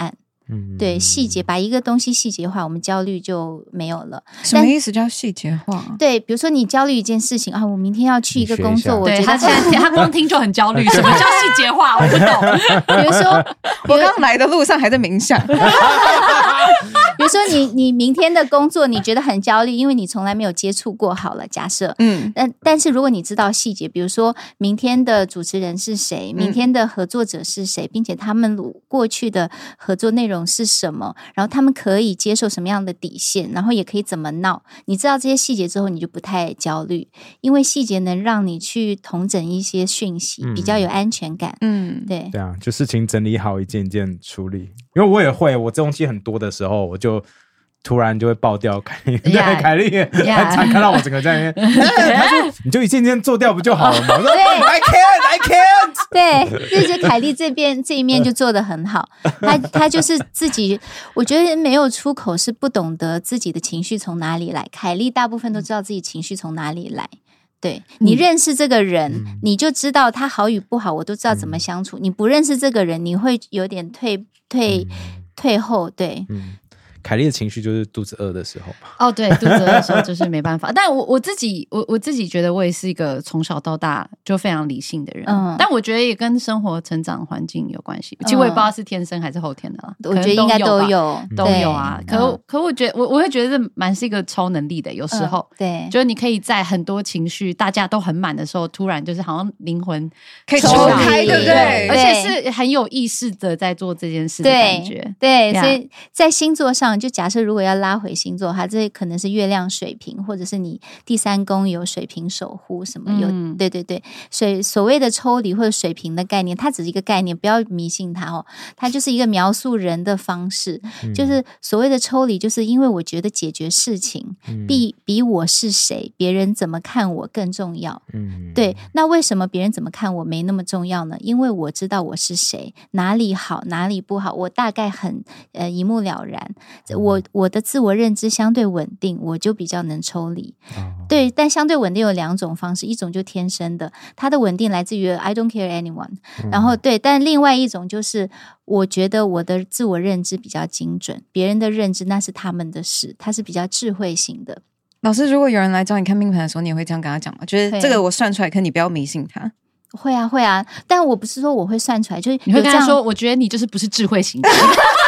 嗯，对，细节把一个东西细节化，我们焦虑就没有了。 什么意思叫细节化？ 对，比如说你焦虑一件事情啊，我明天要去一个工作，我觉得他现在他光听就很焦虑。什么叫细节化？我不懂。 比如说， 我刚来的路上还在冥想。 比如说你你明天的工作你觉得很焦虑，因为你从来没有接触过。好了，假设，嗯，但但是如果你知道细节，比如说明天的主持人是谁，明天的合作者是谁，并且他们过去的合作内容是什么，然后他们可以接受什么样的底线，然后也可以怎么闹。你知道这些细节之后，你就不太焦虑，因为细节能让你去统整一些讯息，比较有安全感。嗯，对， 对啊，就事情整理好，一件一件处理。因为我也会，我这东西很多的时候，我就突然就会爆掉。凯莉，对，凯莉很常看到我整个在那边，他说你就一件件做掉不就好了吗？我说 I can't, I can't。 对，就是凯莉这边这一面就做得很好。他他就是自己，我觉得没有出口是不懂得自己的情绪从哪里来。凯莉大部分都知道自己情绪从哪里来。对，你认识这个人、嗯、你就知道他好与不好，我都知道怎么相处、嗯、你不认识这个人你会有点退退、嗯、退后。对、嗯， 凯莉的情绪就是肚子饿的时候吧。 哦，对，肚子饿的时候就是没办法。但我我自己我我自己觉得我也是一个从小到大就非常理性的人，嗯，但我觉得也跟生活成长环境有关系。其实我也不知道是天生还是后天的啦， 我觉得应该都有都有啊。可、嗯、可我觉得我我会觉得这蛮是一个超能力的，有时候、嗯、 对， 就是你可以在很多情绪大家都很满的时候，突然就是好像灵魂可以抽开，对不对？ 而且是很有意识的在做这件事的感觉。 对，对，所以在星座上，就假设如果要拉回星座，它这可能是月亮水瓶，或者是你第三宫有水瓶守护什么有、嗯、对对对，所以所谓的抽离或者水瓶的概念，它只是一个概念，不要迷信它哦，它就是一个描述人的方式、嗯、就是所谓的抽离，就是因为我觉得解决事情、嗯、比比我是谁，别人怎么看我更重要。嗯，对，那为什么别人怎么看我没那么重要呢？因为我知道我是谁，哪里好哪里不好，我大概很呃一目了然。我我的自我认知相对稳定，我就比较能抽离、哦、对，但相对稳定有两种方式，一种就天生的，它的稳定来自于 I don't care anyone、嗯、然后对，但另外一种就是我觉得我的自我认知比较精准，别人的认知那是他们的事，它是比较智慧型的。 老师，如果有人来找你看命盘的时候，你也会这样跟他讲吗？就是这个我算出来，可你不要迷信他。 会啊会啊，但我不是说我会算出来，就是你会跟他说我觉得你就是不是智慧型的智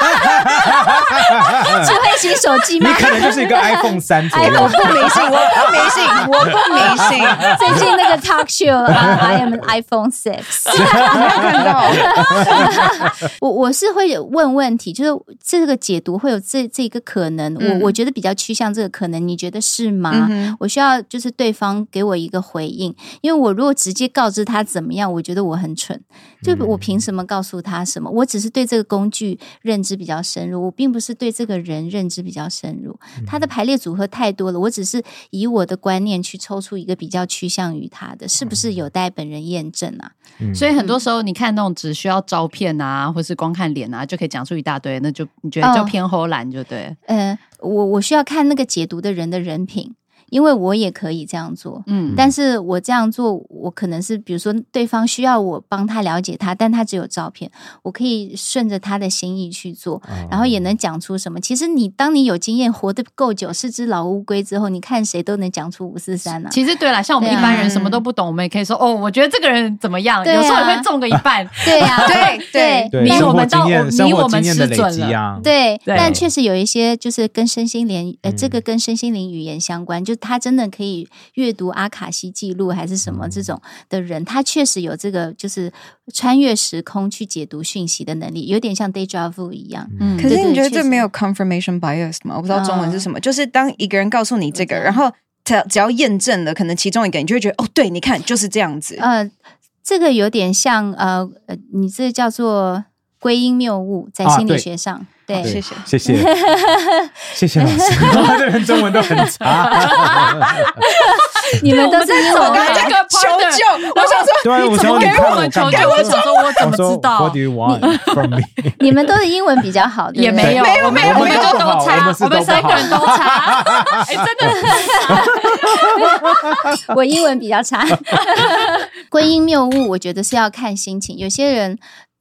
慧型手机吗？ 你可能就是一个 iPhone 三左右。 我不迷信，我不迷信，我不迷信。 最近那个 talk show、uh, I am an iPhone six 没有看到我我是会问问题，就是这个解读会有这这个可能、嗯、我我觉得比较趋向这个可能，你觉得是吗、嗯、我需要就是对方给我一个回应，因为我如果直接告知他怎么样，我觉得我很蠢，就我凭什么告诉他什么？我只是对这个工具认知比较深入，我并不是对这个人认知比较深入。他的排列组合太多了，我只是以我的观念去抽出一个比较趋向于他的，是不是有待本人验证啊？ 嗯、所以很多时候你看那种只需要照片啊，或是光看脸啊，就可以讲出一大堆，那就你觉得就偏齁懒就对了。 嗯、呃，我我需要看那个解读的人的人品。因为我也可以这样做，嗯，但是我这样做，我可能是比如说对方需要我帮他了解他，但他只有照片，我可以顺着他的心意去做，哦、然后也能讲出什么。其实你当你有经验，活得够久，是只老乌龟之后，你看谁都能讲出五四三啊。 其实对啦，像我们一般人什么都不懂，啊、我们也可以说哦，我觉得这个人怎么样，啊、有时候也会中个一半。 对呀、啊， 对对对， 迷我们到迷我们吃准了。 啊、 对，对但确实有一些就是跟身心灵，呃，这个跟身心灵语言相关，就他真的可以。阅读阿卡西记录还是什么这种的人，他确实有这个就是穿越时空去解读讯息的能力，有点像 déjà vu 一样。 嗯，可是你觉得这没有 confirmation bias 吗？我不知道中文是什么，嗯、就是当一个人告诉你这个，然后只只要验证了，可能其中一个你就会觉得哦，对，你看就是这样子。 呃，这个有点像呃呃，你这叫做归因谬误，在心理学上。啊对， 谢谢， 谢谢，谢谢老师。这人中文都很差， 你们都是英文。 我刚刚这个求救，我想说， 对，我想给我们求救，我想说，我怎么知道 ？What do you want from me？ 你们都是英文比较好， 也没有， 没有，没有， 我们就都差，我们三个人都差。哎，真的是，我英文比较差。归因谬误，我觉得是要看心情，有些人。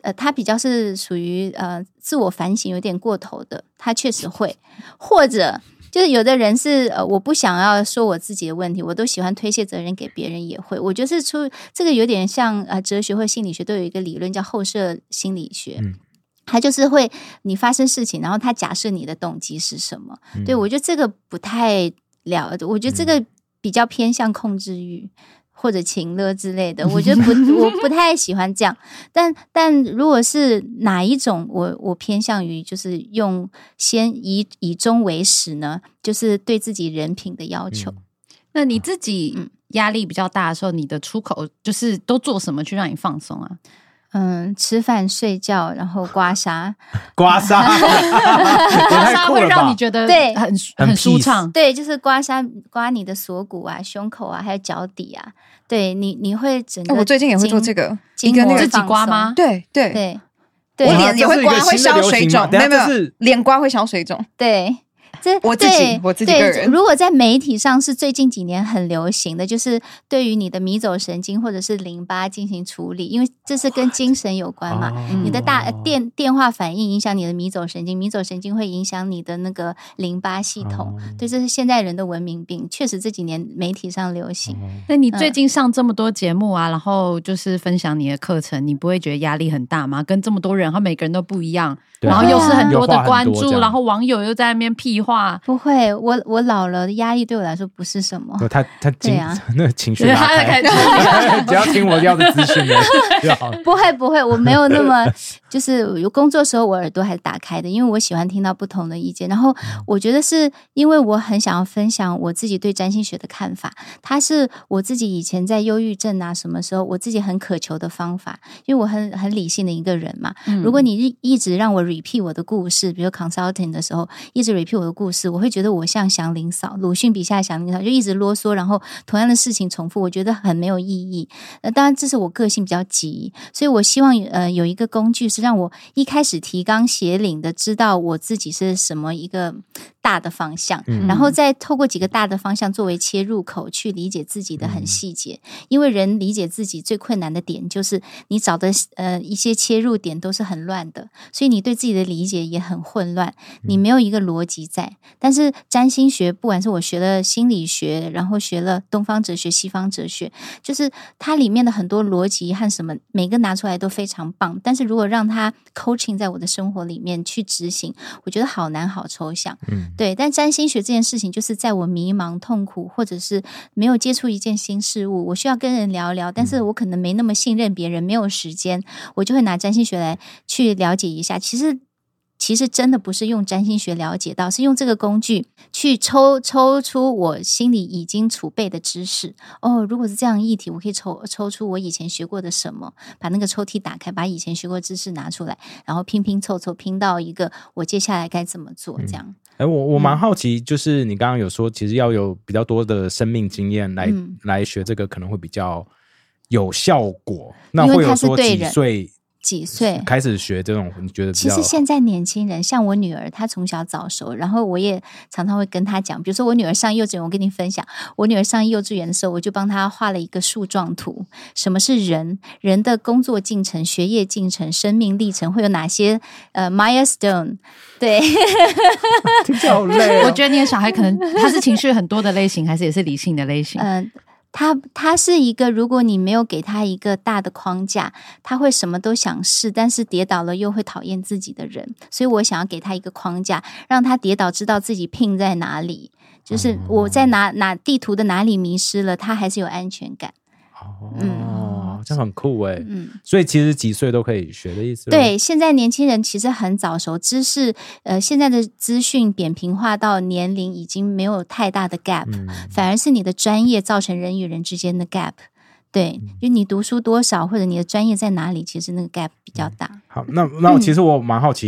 呃，他比较是属于呃自我反省有点过头的，他确实会，或者就是有的人是呃我不想要说我自己的问题，我都喜欢推卸责任给别人，也会。我觉得是出这个有点像呃哲学或心理学都有一个理论叫后设心理学。嗯，他就是会你发生事情，然后他假设你的动机是什么。嗯、对，我觉得这个不太了，我觉得这个比较偏向控制欲或者情勒之类的，我觉得不我不太喜欢这样。但但如果是哪一种，我我偏向于就是用先以以终为始呢，就是对自己人品的要求。嗯、 那你自己压力比较大的时候，你的出口就是都做什么去让你放松啊？ 嗯，吃饭、睡觉，然后刮痧， 刮痧， 刮痧会让你觉得对很很舒畅。 对，就是刮痧，刮你的锁骨啊、胸口啊，还有脚底啊。对你，你会整个、 哦。我最近也会做这个， 一个那个自己刮吗？ 对对对对，我脸也会刮，会消水肿。没有没有，脸刮会消水肿。 对。这我自己我自己个人， 如果在媒体上是最近几年很流行的，就是对于你的迷走神经或者是淋巴进行处理，因为这是跟精神有关嘛。哦、你的大电电话反应影响你的迷走神经，迷走神经会影响你的那个淋巴系统。哦、对，这是现代人的文明病，确实这几年媒体上流行。哦、 那你最近上这么多节目啊，嗯、然后就是分享你的课程，你不会觉得压力很大吗？跟这么多人，他每个人都不一样，然后又是很多的关注，然后网友又在那边屁话。 不会，我我老了，压力对我来说不是什么。 他他对啊，那个情绪拉开，只要听我要的资讯就好。 不会不会，我没有那么就是有工作的时候，我耳朵还是打开的，因为我喜欢听到不同的意见。然后我觉得是因为我很想要分享我自己对占星学的看法，它是我自己以前在忧郁症啊什么时候我自己很渴求的方法，因为我很很理性的一个人嘛。嗯、如果你一直让我 repeat 我的故事，比如 consulting 的时候一直 repeat 我的故事，我会觉得我像祥林嫂，鲁迅笔下的祥林嫂，就一直啰嗦，然后同样的事情重复，我觉得很没有意义。呃，当然这是我个性比较急，所以我希望呃有一个工具是让我一开始提纲挈领的知道我自己是什么一个大的方向，嗯、然后再透过几个大的方向作为切入口去理解自己的很细节。嗯、因为人理解自己最困难的点就是你找的呃一些切入点都是很乱的，所以你对自己的理解也很混乱，你没有一个逻辑在。但是占星学，不管是我学了心理学，然后学了东方哲学、西方哲学，就是它里面的很多逻辑和什么，每个拿出来都非常棒。但是如果让它 coaching 在我的生活里面去执行，我觉得好难，好抽象。嗯，对。但占星学这件事情，就是在我迷茫、痛苦，或者是没有接触一件新事物，我需要跟人聊聊，但是我可能没那么信任别人，没有时间，我就会拿占星学来去了解一下。其实。其实真的不是用占星学了解到，是用这个工具去抽抽出我心里已经储备的知识。哦，如果是这样议题，我可以抽抽出我以前学过的什么，把那个抽屉打开，把以前学过的知识拿出来，然后拼拼凑凑拼到一个我接下来该怎么做这样。 哎、嗯，我我蛮好奇，就是你刚刚有说，其实要有比较多的生命经验来、嗯、来学这个，可能会比较有效果。那会有说几岁？ 几岁开始学这种？你觉得比较？ 其实现在年轻人，像我女儿，她从小早熟，然后我也常常会跟她讲，比如说我女儿上幼稚园，我跟你分享，我女儿上幼稚园的时候，我就帮她画了一个树状图，什么是人，人的工作进程、学业进程、生命历程会有哪些呃 milestone？ 对， 听起来好累、哦。 我觉得你的小孩可能他是情绪很多的类型，还是也是理性的类型？ 嗯、呃。他他是一个，如果你没有给他一个大的框架，他会什么都想试，但是跌倒了又会讨厌自己的人。所以我想要给他一个框架，让他跌倒知道自己pin在哪里，就是我在哪哪地图的哪里迷失了，他还是有安全感。 哦，嗯，这样很酷哎。嗯，所以其实几岁都可以学的意思。 对，现在年轻人其实很早熟，知识呃，现在的资讯扁平化到年龄已经没有太大的 gap，嗯、反而是你的专业造成人与人之间的 gap。对，嗯、就你读书多少或者你的专业在哪里，其实那个 gap 比较大。 好，那那其实我蛮好奇。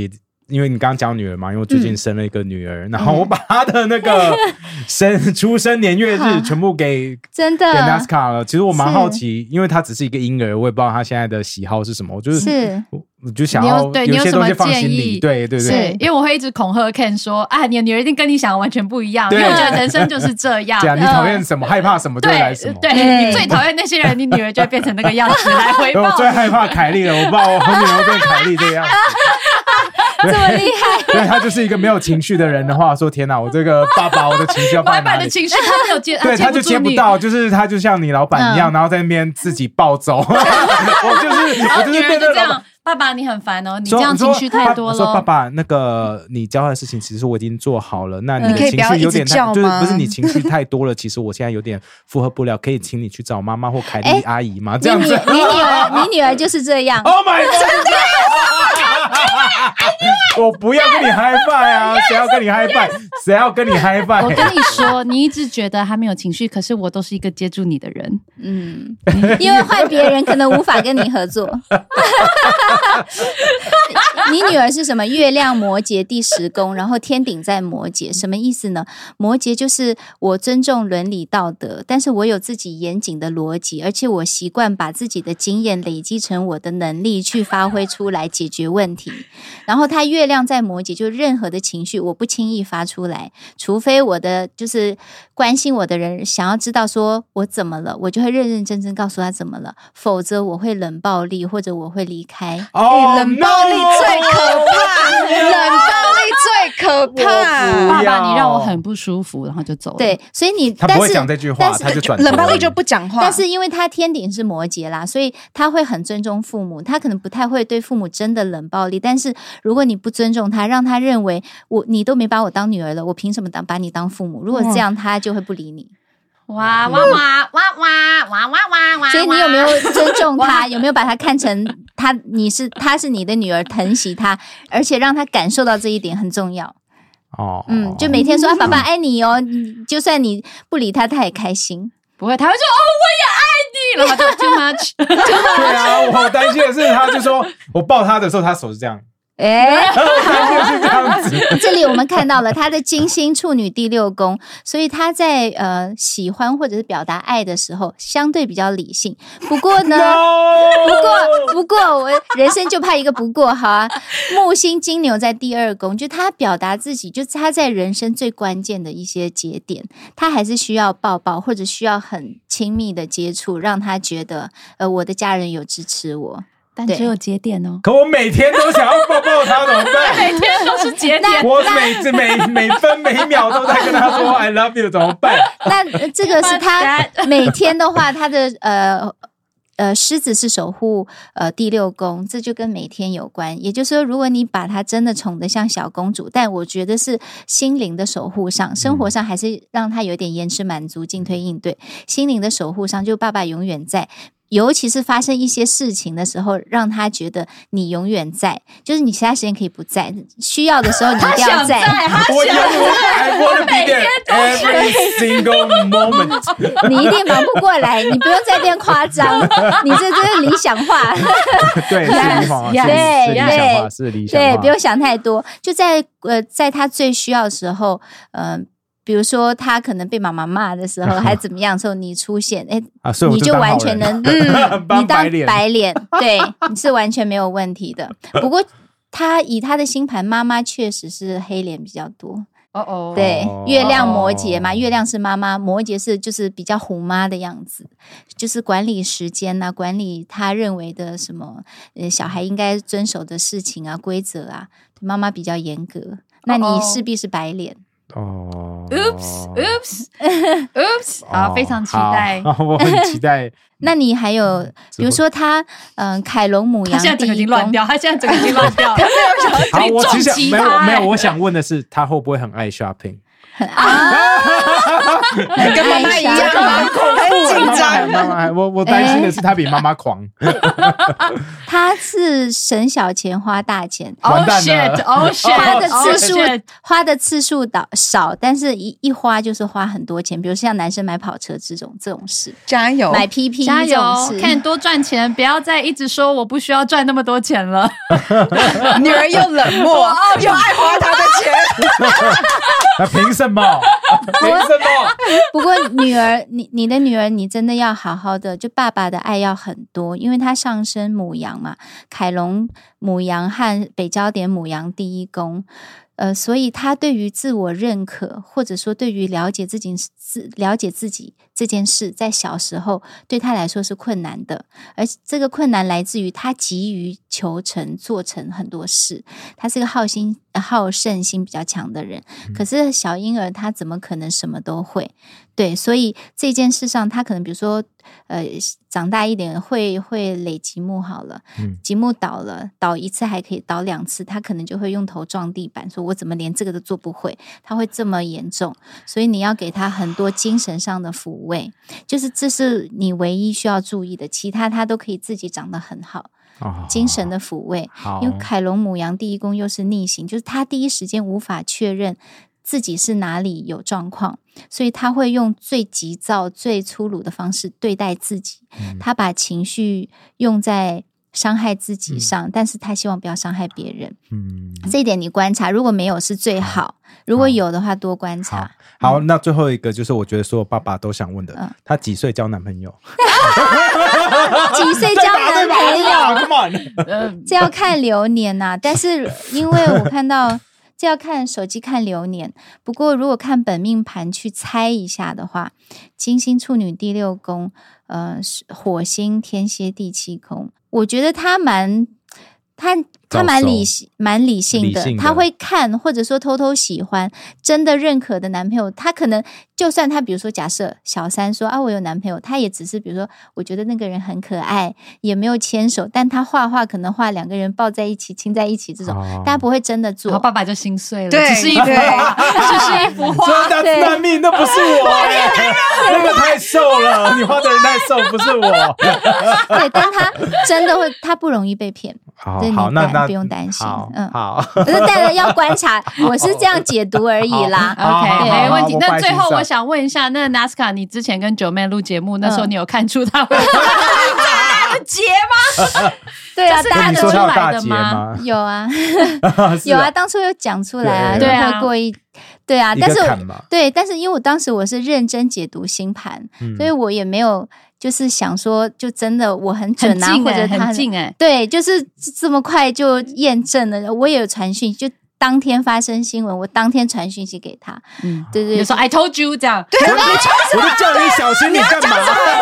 因为你刚刚讲女儿嘛，因为我最近生了一个女儿，嗯、然后我把她的那个生出生年月日全部给真的给 Nazca 了。其实我蛮好奇，因为她只是一个婴儿，我也不知道她现在的喜好是什么。我就是是我就想要对有些东西放心里， 对对 对, 对，因为我会一直恐吓 Ken 说，啊，你的女儿一定跟你想的完全不一样，因为我觉得人生就是这样。 对啊，你讨厌什么、呃、害怕什么就会来什么。 对，对你最讨厌那些人，你女儿就会变成那个样子来回报。 我最害怕凯莉了，我不知道我女儿变凯莉这个样子。 这么厉害， 对，他就是一个没有情绪的人的话，说天哪，我这个爸爸，我的情绪要放在哪里？ 老板的情绪他没有接， 对，他就接不到，就是他就像你老板一样，嗯、然后在那边自己暴走。我就是我就是变成这样， 爸爸你很烦哦，你这样情绪太多了。 说爸爸，那个你交代的事情其实我已经做好了，那你的情绪有点太，就是不是你情绪太多了，其实我现在有点负荷不了，可以请你去找妈妈或凯莉阿姨吗？这样子， 你女儿，你女儿就是这样。 Oh my god！我不要跟你嗨拜啊！谁要跟你嗨拜？谁要跟你嗨拜？ 我跟你说，你一直觉得他没有情绪，可是我都是一个接住你的人。 嗯，因为换别人可能无法跟你合作。你女儿是什么？月亮摩羯第十宫，然后天顶在摩羯，什么意思呢？摩羯就是我尊重伦理道德，但是我有自己严谨的逻辑，而且我习惯把自己的经验累积成我的能力去发挥出来解决问题。然后他月亮在摩羯，就任何的情绪我不轻易发出来，除非我的就是关心我的人想要知道说我怎么了，我就会认认真真告诉他怎么了，否则我会冷暴力或者我会离开。 哦、欸，冷暴力最可怕，冷暴力最可怕。 爸爸，你让我很不舒服，然后就走了。 对，所以你他不会讲这句话，他就转头。 冷暴力就不讲话， 但是因为他天顶是摩羯啦，所以他会很尊重父母，他可能不太会对父母真的冷暴力。但是如果你不尊重他，让他认为我你都没把我当女儿了，我凭什么当把你当父母？如果这样，他就会不理你。 哇哇哇哇哇哇哇哇！ 所以你有没有尊重他？有没有把他看成他？你是他是你的女儿，疼惜他，而且让他感受到这一点很重要。 哦， 嗯，就每天说、啊、爸爸爱你哦，就算你不理他，他也开心。 不会，他会说哦，我也爱你，然后就 too much。 对啊，我好担心的是，他就说我抱他的时候，他手是这样。 哎， 就是这样子。 这里我们看到了他的金星处女第六宫，所以他在呃喜欢或者是表达爱的时候，相对比较理性。不过呢， no! 不过不过我人生就怕一个不过好啊。木星金牛在第二宫，就他表达自己，就是他在人生最关键的一些节点，他还是需要抱抱或者需要很亲密的接触，让他觉得呃我的家人有支持我。 但只有节点哦， 可我每天都想要抱抱他，怎么办？ 每天都是节点， 我每每每分每秒都在跟他说 I love you， 怎么办？ 那这个是他每天的话，他的呃呃狮子是守护呃第六宫，这就跟每天有关。也就是说，如果你把他真的宠得像小公主，但我觉得是心灵的守护上，生活上还是让他有点延迟满足，进退应对。心灵的守护上，就爸爸永远在。尤其是发生一些事情的时候，让他觉得你永远在，就是你其他时间可以不在，需要的时候你一定要在。 我想在 I wanna be there every single moment。 你一定忙不过来，你不用在那边夸张，你这真是理想化。 对，是理想化，对对是理想化， 对，不用想太多。就在呃，在他最需要的时候，嗯、呃。比如说他可能被妈妈骂的时候还怎么样的时候你出现哎、 啊， 你就完全能嗯，你当白脸对，你是完全没有问题的。不过他以他的星盘，妈妈确实是黑脸比较多。 哦哦， 对，月亮摩羯嘛，月亮是妈妈，摩羯是就是比较虎妈的样子，就是管理时间啊，管理他认为的什么呃小孩应该遵守的事情啊规则啊，妈妈比较严格，那你势必是白脸。 哦 ，Oops Oops Oops， 好，非常期待， 我很期待。 那你还有，比如说他，嗯、呃，凯龙母羊， 他现在整个已经乱掉，他现在整个已经乱掉，他没有想要你重击他、欸。 没有没有，我想问的是，他会不会很爱 shopping？ 啊， 跟妈妈一样吗？ 紧张。妈妈，我我担心的是他比妈妈狂。 他是省小钱花大钱， 完蛋了 ，Oh shit， 花的次数花的次数少，但是一一花就是花很多钱，比如像男生买跑车这种这种事， 加油， 买 P P 加油，看多赚钱，不要再一直说我不需要赚那么多钱了。 女儿又冷漠，又爱花她的钱。 那凭什么？凭什么？ 不过女儿，你你的女儿，你真的要好好的，就爸爸的爱要很多，因为他上升牡羊嘛，凯龙牡羊和北交点牡羊第一宫。呃，所以他对于自我认可，或者说对于了解自己自了解自己这件事，在小时候对他来说是困难的，而这个困难来自于他急于求成，做成很多事。他是个好心、好胜心比较强的人，可是小婴儿他怎么可能什么都会？对，所以这件事上，他可能比如说，呃，长大一点会会垒积木好了，嗯，积木倒了，倒一次还可以，倒两次，他可能就会用头撞地板，说我怎么连这个都做不会？他会这么严重，所以你要给他很多精神上的抚慰，就是这是你唯一需要注意的，其他他都可以自己长得很好。哦、精神的抚慰，因为凯龙牡羊第一宫又是逆行，就是他第一时间无法确认自己是哪里有状况，所以他会用最急躁、最粗鲁的方式对待自己。嗯、他把情绪用在伤害自己上，嗯、但是他希望不要伤害别人。嗯，这一点你观察，如果没有是最好，如果有的话多观察。 好，好嗯、那最后一个就是我觉得所有爸爸都想问的，嗯、他几岁交男朋友？ 几岁交男朋友？这要看流年呐、啊。但是因为我看到。这要看手机看流年，不过如果看本命盘去猜一下的话，金星处女第六宫，呃，火星天蝎第七宫，我觉得他蛮他他蛮理性蛮理性的，他会看或者说偷偷喜欢真的认可的男朋友，他可能就算他比如说假设小三说啊我有男朋友，他也只是比如说我觉得那个人很可爱，也没有牵手，但他画画可能画两个人抱在一起亲在一起这种，哦、他不会真的做， 然后爸爸就心碎了， 对， 只是一幅画，只是一幅画， 说他难命那不是我，那个太瘦了，你画的人太瘦，不是我。 对，但他真的会，他不容易被骗。 好，好，那那不用担心， 嗯，好， 可是大家要观察，我是这样解读而已啦。 OK， 没问题。那最后我想问一下，那 Nazca， 你之前跟九妹录节目，那时候你有看出他会大的结吗？ 对啊， 是大的出来的吗？ 有啊，有啊，当初有讲出来啊，对啊，过一。对啊，但是对，但是因为我当时我是认真解读星盘，嗯、所以我也没有就是想说，就真的我很准啊， 欸、 或者他很近哎、欸， 对，就是这么快就验证了。我也有传讯，就当天发生新闻，我当天传讯息给他，嗯，对对， 就说 I told you 这样， 对，我就叫你小心，你干嘛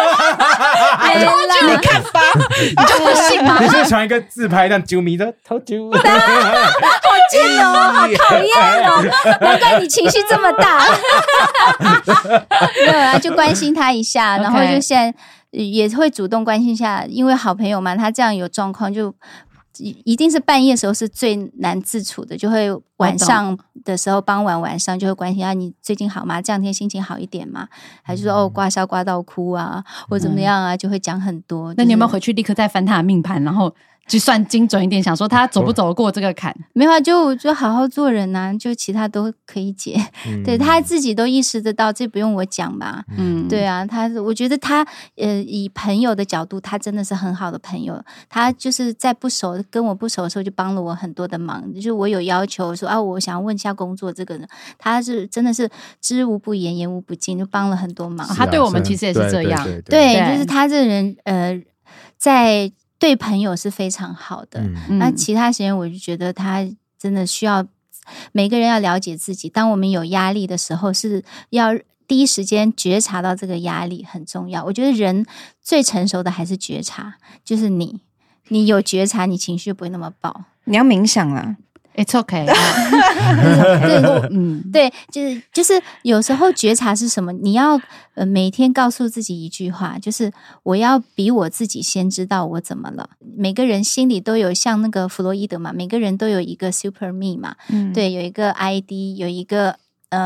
？I told you， 你看吧，你就不信吗？ 你是传一个自拍，让啾咪的 told you。 好贱哦，好讨厌哦！难怪你情绪这么大。没有啊，就关心他一下，然后就现在也会主动关心一下，因为好朋友嘛，他这样有状况就。一定是半夜的时候是最难自处的，就会晚上的时候，傍晚晚上就会关心啊，你最近好吗？这两天心情好一点吗？还是说哦刮痧刮到哭啊，或怎么样啊，就会讲很多。就是、 那你有没有回去立刻再翻他的命盘，然后就算精准一点，想说他走不走得过这个坎？ 没有啊，就就好好做人啊，就其他都可以解。嗯、对他自己都意识得到，这不用我讲吧？嗯，对啊，他我觉得他呃以朋友的角度，他真的是很好的朋友。他就是在不熟跟我不熟的时候，就帮了我很多的忙。就是我有要求说啊，我想要问一下工作这个呢，他是真的是知无不言，言无不尽，就帮了很多忙。 啊、他对我们其实也是这样， 对, 对, 对, 对，就是他这人呃在。对朋友是非常好的，嗯、那其他时间我就觉得他真的需要每个人要了解自己。当我们有压力的时候，是要第一时间觉察到这个压力很重要。我觉得人最成熟的还是觉察，就是你，你有觉察，你情绪不会那么爆。 你要冥想啦。 It's okay 对，嗯，对，就是就是有时候觉察是什么？你要呃每天告诉自己一句话，就是我要比我自己先知道我怎么了。每个人心里都有像那个弗洛伊德嘛，每个人都有一个 super me 嘛，嗯、对，有一个 I D， 有一个呃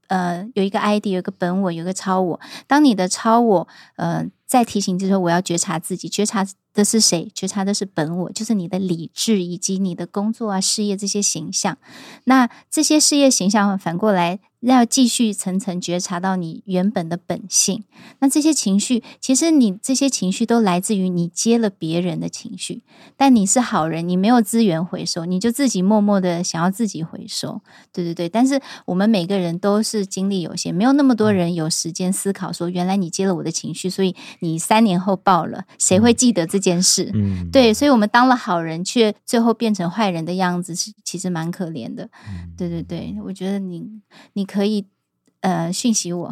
呃有一个 I D， 有一个本我，有一个超我。当你的超我呃在提醒之后，我要觉察自己，觉察的是谁？觉察的是本我，就是你的理智以及你的工作啊、事业这些形象。那这些事业形象反过来要继续层层觉察到你原本的本性。那这些情绪，其实你这些情绪都来自于你接了别人的情绪，但你是好人，你没有资源回收，你就自己默默的想要自己回收。对对对，但是我们每个人都是精力有限，没有那么多人有时间思考说，原来你接了我的情绪，所以你三年后爆了，谁会记得这件事？嗯，对，所以我们当了好人，却最后变成坏人的样子，是其实蛮可怜的。嗯、对对对，我觉得你你可以呃讯息我。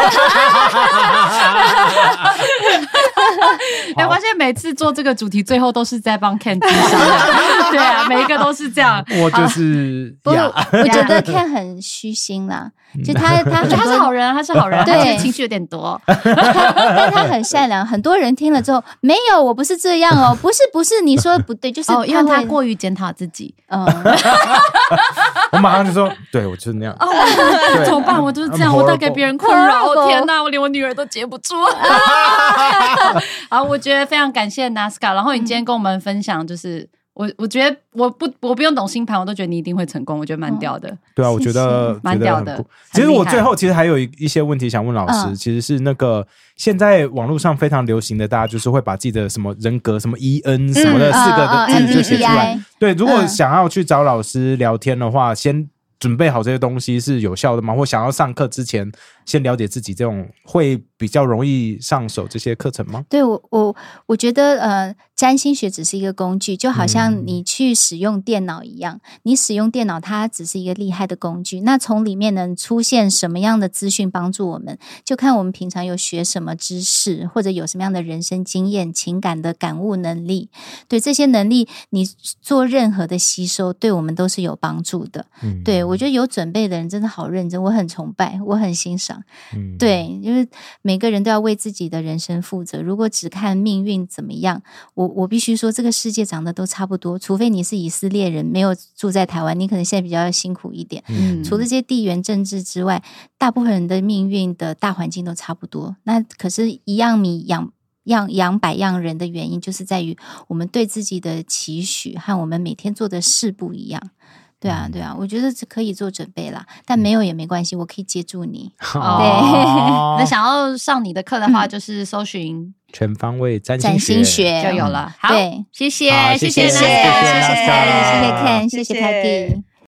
我发现每次做这个主题，最后都是在帮 Ken 治伤。对啊，每一个都是这样。 我就是呀， 我觉得 Ken 很虚心啦，就他他他是好人，他是好人，对，情绪有点多， 但他很善良。很多人听了之后，没有，我不是这样哦，不是不是，你说的不对，就是哦，因为他过于检讨自己。嗯， 我马上就说，对我就是那样。 哦，怎么办？我就是这样，我带给别人困扰。哦天哪，我连我女儿都接不住。好，我觉得非常感谢 Nazca， 然后你今天跟我们分享，就是我我觉得我不我不用懂星盘，我都觉得你一定会成功，我觉得蛮屌的。哦、 对啊，我觉得蛮屌的。 其实我最后其实还有一些问题想问老师，嗯、其实是那个现在网络上非常流行的，大家就是会把自己的什么人格、什么 E N 什么的四个的字就写出来。嗯嗯、对，如果想要去找老师聊天的话，先准备好这些东西是有效的吗？或想要上课之前先了解自己，这种会比较容易上手这些课程吗？ 对，我我我觉得呃，占星学只是一个工具，就好像你去使用电脑一样，嗯、你使用电脑它只是一个厉害的工具，那从里面能出现什么样的资讯帮助我们，就看我们平常有学什么知识，或者有什么样的人生经验、情感的感悟能力。对，这些能力你做任何的吸收，对我们都是有帮助的。嗯、对，我觉得有准备的人真的好认真，我很崇拜，我很欣赏。嗯、对，因为每个人都要为自己的人生负责。如果只看命运怎么样，我我必须说，这个世界长得都差不多，除非你是以色列人，没有住在台湾，你可能现在比较辛苦一点。嗯、除了这些地缘政治之外，大部分人的命运的大环境都差不多。那可是一样米养样养百样人的原因，就是在于我们对自己的期许和我们每天做的事不一样。对啊，对啊，我觉得是可以做准备啦，但没有也没关系，我可以接住你。 哦、对，那想要上你的课的话，就是搜寻全方位占星学就有了。好， 对， 谢谢， 谢谢谢， 谢谢，谢谢 Ken，谢谢 Peggy。